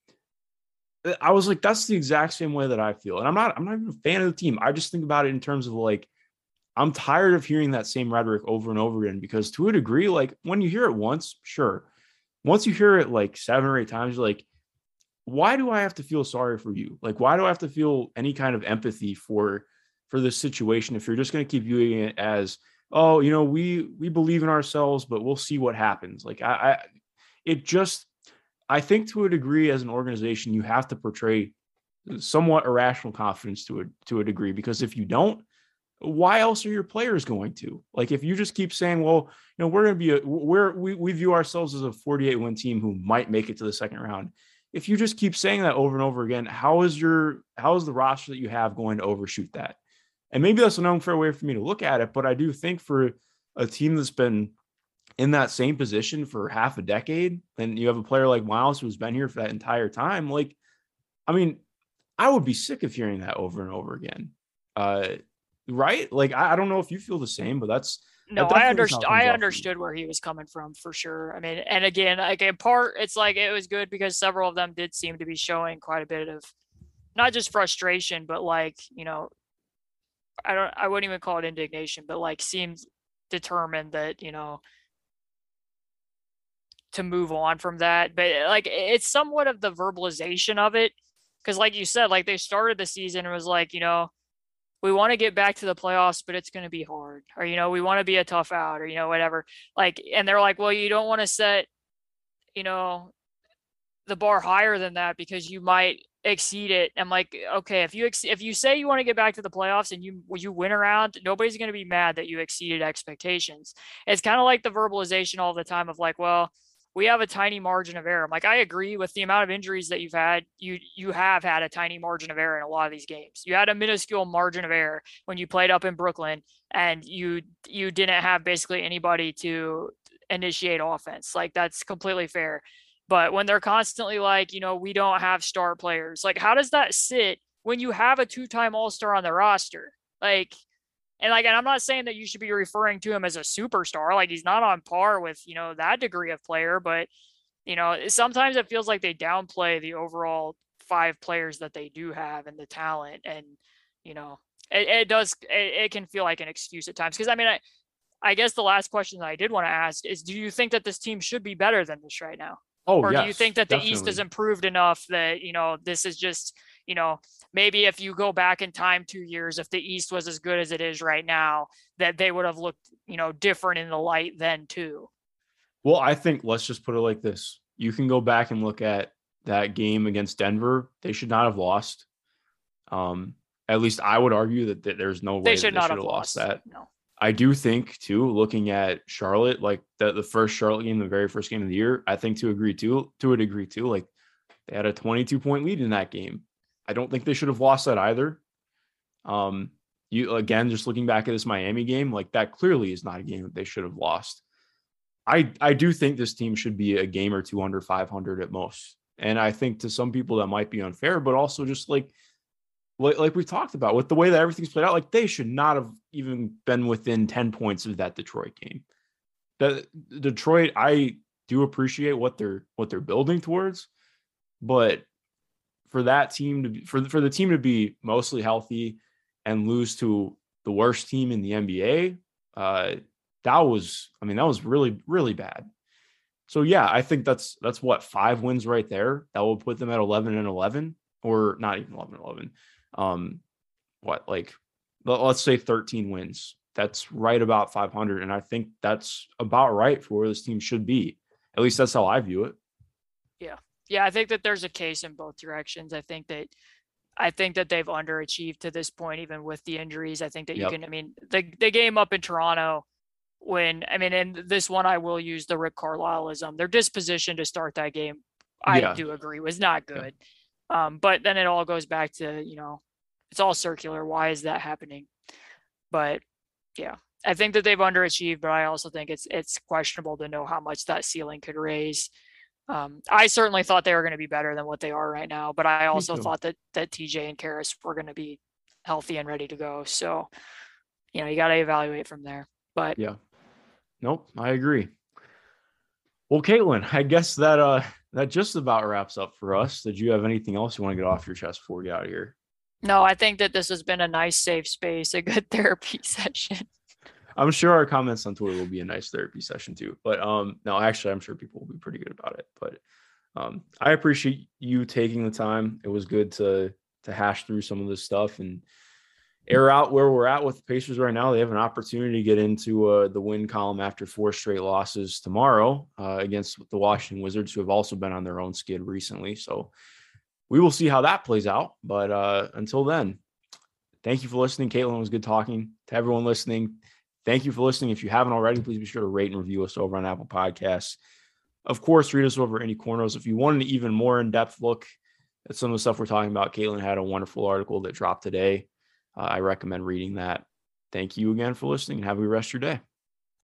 I was like, that's the exact same way that I feel. And I'm not, I'm not even a fan of the team. I just think about it in terms of like, I'm tired of hearing that same rhetoric over and over again, because to a degree, like when you hear it once, sure. Once you hear it like seven or eight times, you're like, why do I have to feel sorry for you? Like, why do I have to feel any kind of empathy for, for this situation? If you're just going to keep viewing it as, oh, you know, we, we believe in ourselves, but we'll see what happens. Like I, I it just, I think to a degree as an organization, you have to portray somewhat irrational confidence to a, to a degree, because if you don't, why else are your players going to? Like, if you just keep saying, well, you know, we're going to be, a, we're, we, we view ourselves as a forty-eight win team who might make it to the second round. if you just keep saying that over and over again, how is your, how is the roster that you have going to overshoot that? And maybe that's an unfair way for me to look at it, but I do think for a team that's been in that same position for half a decade, and you have a player like Miles who's been here for that entire time, like, I mean, I would be sick of hearing that over and over again. Uh, right? Like, I, I don't know if you feel the same, but that's, No, I understood. I understood where he was coming from for sure. I mean, and again, like in part, it's like it was good because several of them did seem to be showing quite a bit of not just frustration, but like, you know, I don't, I wouldn't even call it indignation, but like seemed determined that, you know, to move on from that. But like, it's somewhat of the verbalization of it. Cause like you said, like they started the season and was like, you know, we want to get back to the playoffs, but it's going to be hard, or, you know, we want to be a tough out, or, you know, whatever. Like, and they're like, well, you don't want to set, you know, the bar higher than that because you might exceed it. I'm like, okay, if you, ex- if you say you want to get back to the playoffs and you, you win around, nobody's going to be mad that you exceeded expectations. It's kind of like the verbalization all the time of like, well, we have a tiny margin of error. I'm like, I agree with the amount of injuries that you've had. You you have had a tiny margin of error in a lot of these games. You had a minuscule margin of error when you played up in Brooklyn and you you didn't have basically anybody to initiate offense. Like, that's completely fair. But when they're constantly like, you know, we don't have star players, like, how does that sit when you have a two-time All-Star on the roster? Like, And like, and I'm not saying that you should be referring to him as a superstar. Like, he's not on par with, you know, that degree of player, but, you know, sometimes it feels like they downplay the overall five players that they do have and the talent. And, you know, it, it does, it, it can feel like an excuse at times. Cause I mean, I, I guess the last question that I did want to ask is, do you think that this team should be better than this right now? Oh, or yes, do you think that the definitely. East has improved enough that, you know, this is just, you know, maybe if you go back in time two years, if the East was as good as it is right now, that they would have looked, you know, different in the light then too? Well, I think let's just put it like this. You can go back and look at that game against Denver. They should not have lost. Um, at least I would argue that, that there's no way They should that not they have should have lost lost. that. No. I do think too, looking at Charlotte, like the, the first Charlotte game, the very first game of the year, I think to agree to, to a degree too, like they had a twenty-two point lead in that game. I don't think they should have lost that either. Um, you again, just looking back at this Miami game, like that clearly is not a game that they should have lost. I, I do think this team should be a game or two under five hundred at most. And I think to some people that might be unfair, but also just like, like, like we talked about with the way that everything's played out, like they should not have even been within ten points of that Detroit game. The Detroit, I do appreciate what they're, what they're building towards, but for that team to be, for, for the team to be mostly healthy and lose to the worst team in the N B A, uh, that was, I mean, that was really, really bad. So yeah, I think that's, that's what, five wins right there. That will put them at eleven and eleven, or not even eleven and eleven. Um, what, like, let's say thirteen wins. That's right about five hundred. And I think that's about right for where this team should be. At least that's how I view it. Yeah. Yeah. I think that there's a case in both directions. I think that, I think that they've underachieved to this point, even with the injuries. I think that Yep. you can, I mean, the, the game up in Toronto when, I mean, and this one, I will use the Rick Carlisleism, their disposition to start that game. I Yeah. do agree was not good. Um, but then it all goes back to, you know, it's all circular. Why is that happening? But yeah, I think that they've underachieved, but I also think it's, it's questionable to know how much that ceiling could raise. Um, I certainly thought they were going to be better than what they are right now, but I also too. thought that, that T J and Karras were going to be healthy and ready to go. So, you know, you got to evaluate from there, but Yeah. Nope. I agree. Well, Caitlin, I guess that, uh, that just about wraps up for us. Did you have anything else you want to get off your chest before we get out of here? no, I think that this has been a nice, safe space, a good therapy session. I'm sure our comments on Twitter will be a nice therapy session too. But um, no, actually, I'm sure people will be pretty good about it. But um, I appreciate you taking the time. It was good to to hash through some of this stuff and air out where we're at with the Pacers right now. They have an opportunity to get into uh, the win column after four straight losses tomorrow uh, against the Washington Wizards, who have also been on their own skid recently. So we will see how that plays out. But uh, until then, thank you for listening. Caitlin, it was good talking to everyone listening. Thank you for listening. If you haven't already, please be sure to rate and review us over on Apple Podcasts. of course, read us over Any Corners. If you want an even more in-depth look at some of the stuff we're talking about, Caitlin had a wonderful article that dropped today. Uh, I recommend reading that. Thank you again for listening and have a good rest of your day.